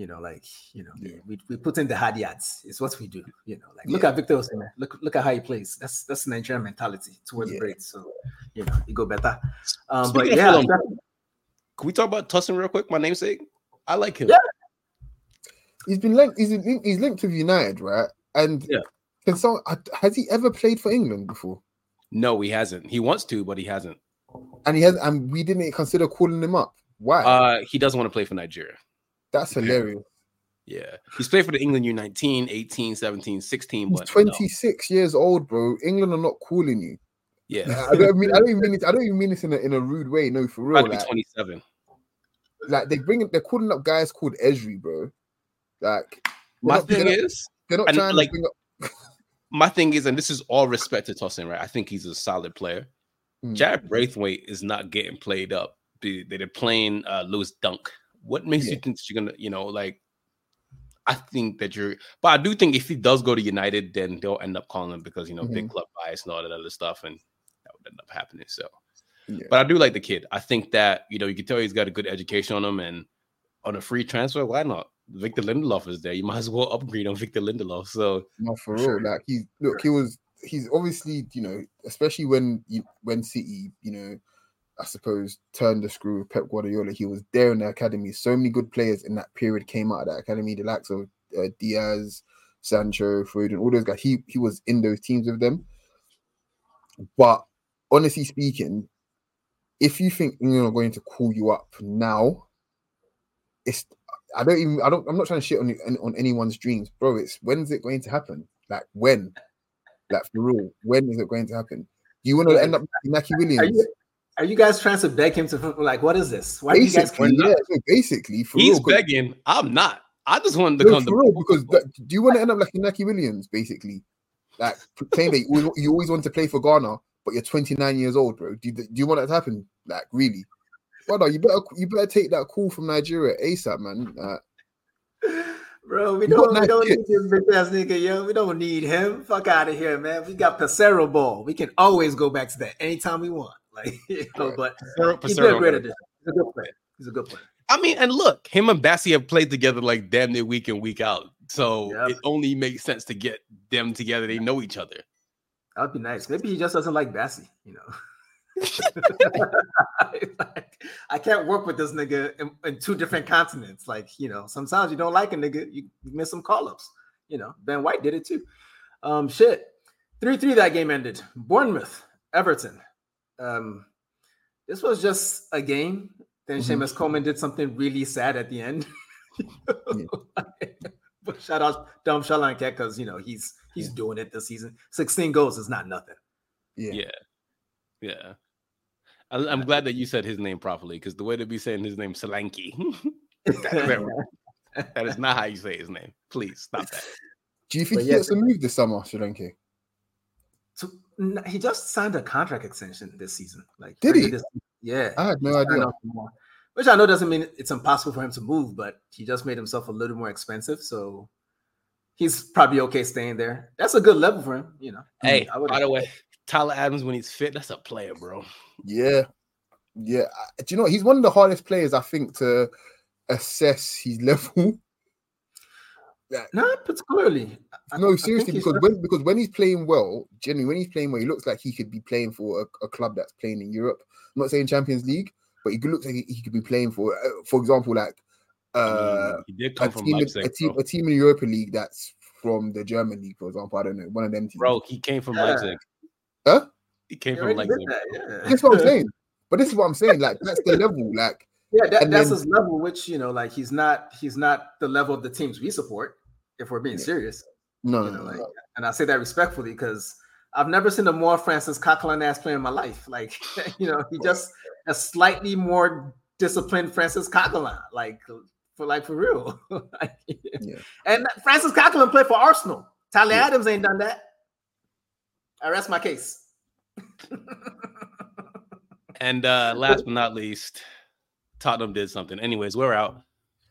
Speaker 2: we put in the hard yards. It's what we do, look at Victor Osimhen. Look at how he plays. That's the Nigerian mentality towards breaks. So, you go better. But yeah,
Speaker 3: can we talk about Tosin real quick? My namesake, I like him.
Speaker 4: Yeah, he's linked with United, right? And has he ever played for England before?
Speaker 3: No, he hasn't. He wants to, but he hasn't.
Speaker 4: And we didn't consider calling him up. Why?
Speaker 3: He doesn't want to play for Nigeria.
Speaker 4: That's hilarious.
Speaker 3: Yeah. He's played for the England U19, 18, 17, 16.
Speaker 4: He's 26 years old, bro. England are not calling you.
Speaker 3: Yeah.
Speaker 4: I don't even mean this in a rude way. No, for real.
Speaker 3: Like 27.
Speaker 4: Like they're calling up guys called Esri, bro. Like
Speaker 3: my thing is,
Speaker 4: they're not trying to bring up.
Speaker 3: My thing is, and this is all respect to Tosin, right? I think he's a solid player. Jared Braithwaite is not getting played up. They're playing Lewis Dunk. What makes you think that you're gonna, I think that but I do think if he does go to United, then they'll end up calling him because big club bias and all that other stuff, and that would end up happening. So, but I do like the kid. I think that you can tell he's got a good education on him, and on a free transfer, why not? Victor Lindelof is there. You might as well upgrade on Victor Lindelof. So,
Speaker 4: not for real. Like he's obviously especially when City I suppose turned the screw with Pep Guardiola. He was there in the academy. So many good players in that period came out of that academy. The likes of Diaz, Sancho, Foden, all those guys. He was in those teams with them. But honestly speaking, if you think England are going to call you up now, I'm not trying to shit on anyone's dreams, bro. It's when's it going to happen? Like when? Like for real, when is it going to happen? Do you want to end up like Naki Williams?
Speaker 2: Are you guys trying to beg him to like? What is this? Why do you guys?
Speaker 4: Basically,
Speaker 3: he's begging. I'm not. I just wanted to come
Speaker 4: for real because do you want to end up like Naki Williams? Basically, like saying that you always want to play for Ghana, but you're 29 years old, bro. Do you want that to happen? Like really? Brother, you better take that call from Nigeria ASAP, man.
Speaker 2: Bro, we don't need this big ass nigga, yo. We don't need him. Fuck out of here, man. We got Pesero ball. We can always go back to that anytime we want. Like, but he did a great addition. He's a good player. He's a good player.
Speaker 3: I mean, and look, him and Bassie have played together like damn near week in, week out. So it only makes sense to get them together. They know each other.
Speaker 2: That would be nice. Maybe he just doesn't like Bassie, you know. I can't work with this nigga in 2 different continents. Like, you know, sometimes you don't like a nigga, you miss some call-ups. You know, Ben White did it too. 3-3 that game ended. Bournemouth, Everton. This was just a game. Then Seamus Coleman did something really sad at the end. But shout out Dom Solanke because, you know, he's doing it this season. 16 goals is not nothing.
Speaker 3: Yeah. I'm glad that you said his name properly because the way to be saying his name, Solanke, that is not how you say his name. Please stop that.
Speaker 4: Do you think he gets a move this summer, Solanke?
Speaker 2: So he just signed a contract extension this season. Like,
Speaker 4: did he?
Speaker 2: Yeah,
Speaker 4: I had no idea.
Speaker 2: Which I know doesn't mean it's impossible for him to move, but he just made himself a little more expensive, so he's probably okay staying there. That's a good level for him, you know.
Speaker 3: Hey, by the way, Tyler Adams when he's fit, that's a player, bro.
Speaker 4: Yeah. Do you know what? He's one of the hardest players I think to assess his level.
Speaker 2: Not particularly.
Speaker 4: No, seriously, because when he's playing well, generally when he's playing well, he looks like he could be playing for a club that's playing in Europe. I'm not saying Champions League, but he looks like he could be playing for example, like
Speaker 3: he did come from Leipzig,
Speaker 4: a team in the Europa League that's from the German league, for example. I don't know, one of them teams.
Speaker 3: Bro, he came from Leipzig.
Speaker 4: Huh?
Speaker 3: He came from Leipzig.
Speaker 4: That's what I'm saying. But this is what I'm saying. Like that's the level. Like
Speaker 2: that's his level. Which you know, like he's not the level of the teams we support. If we're being serious,
Speaker 4: no.
Speaker 2: And I say that respectfully because I've never seen a more Francis Coquelin ass player in my life. Like, you know, he just a slightly more disciplined Francis Coquelin, for real. And Francis Coquelin played for Arsenal. Tyler Adams ain't done that. I rest my case.
Speaker 3: And last but not least, Tottenham did something. Anyways, we're out.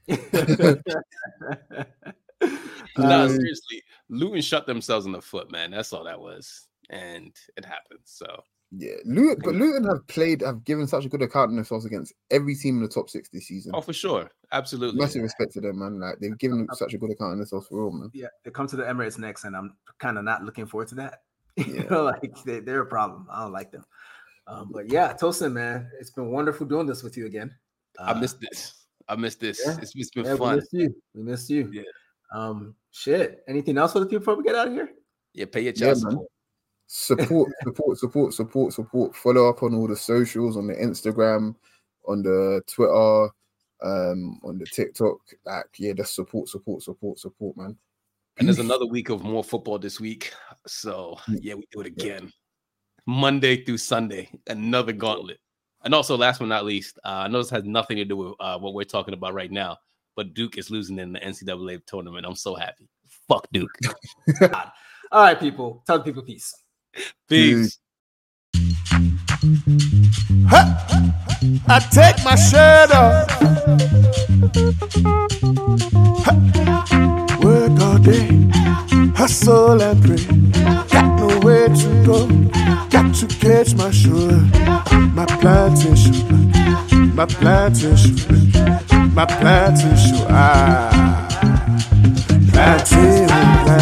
Speaker 3: No, seriously, Luton shut themselves in the foot, man. That's all that was, and it happened. So
Speaker 4: Luton have given such a good account of themselves against every team in the top 6 this season.
Speaker 3: Oh, for sure, absolutely.
Speaker 4: Massive respect to them, man. Like they've given such a good account of themselves for all, man.
Speaker 2: Yeah, they come to the Emirates next, and I'm kind of not looking forward to that. You know, like they're a problem. I don't like them. But yeah, Tosin, man, it's been wonderful doing this with you again.
Speaker 3: I missed this. Yeah. It's been
Speaker 2: fun. We missed you.
Speaker 3: Yeah.
Speaker 2: Shit. Anything else for the people before we get out of here?
Speaker 3: Yeah, pay your child support. Support. Follow up on all the socials, on the Instagram, on the Twitter, on the TikTok. Like, yeah, just support, man. And there's another week of more football this week. So yeah, we do it again. Monday through Sunday, another gauntlet. And also, last but not least, I know this has nothing to do with what we're talking about right now, but Duke is losing in the NCAA tournament. I'm so happy. Fuck Duke.
Speaker 2: All right, people. Tell the people peace.
Speaker 3: Peace.
Speaker 1: I take my shirt off. Work all day, hustle and pray. Got nowhere to go, got to catch my sugar. My plantation, my plantation, my plantation. Plantation.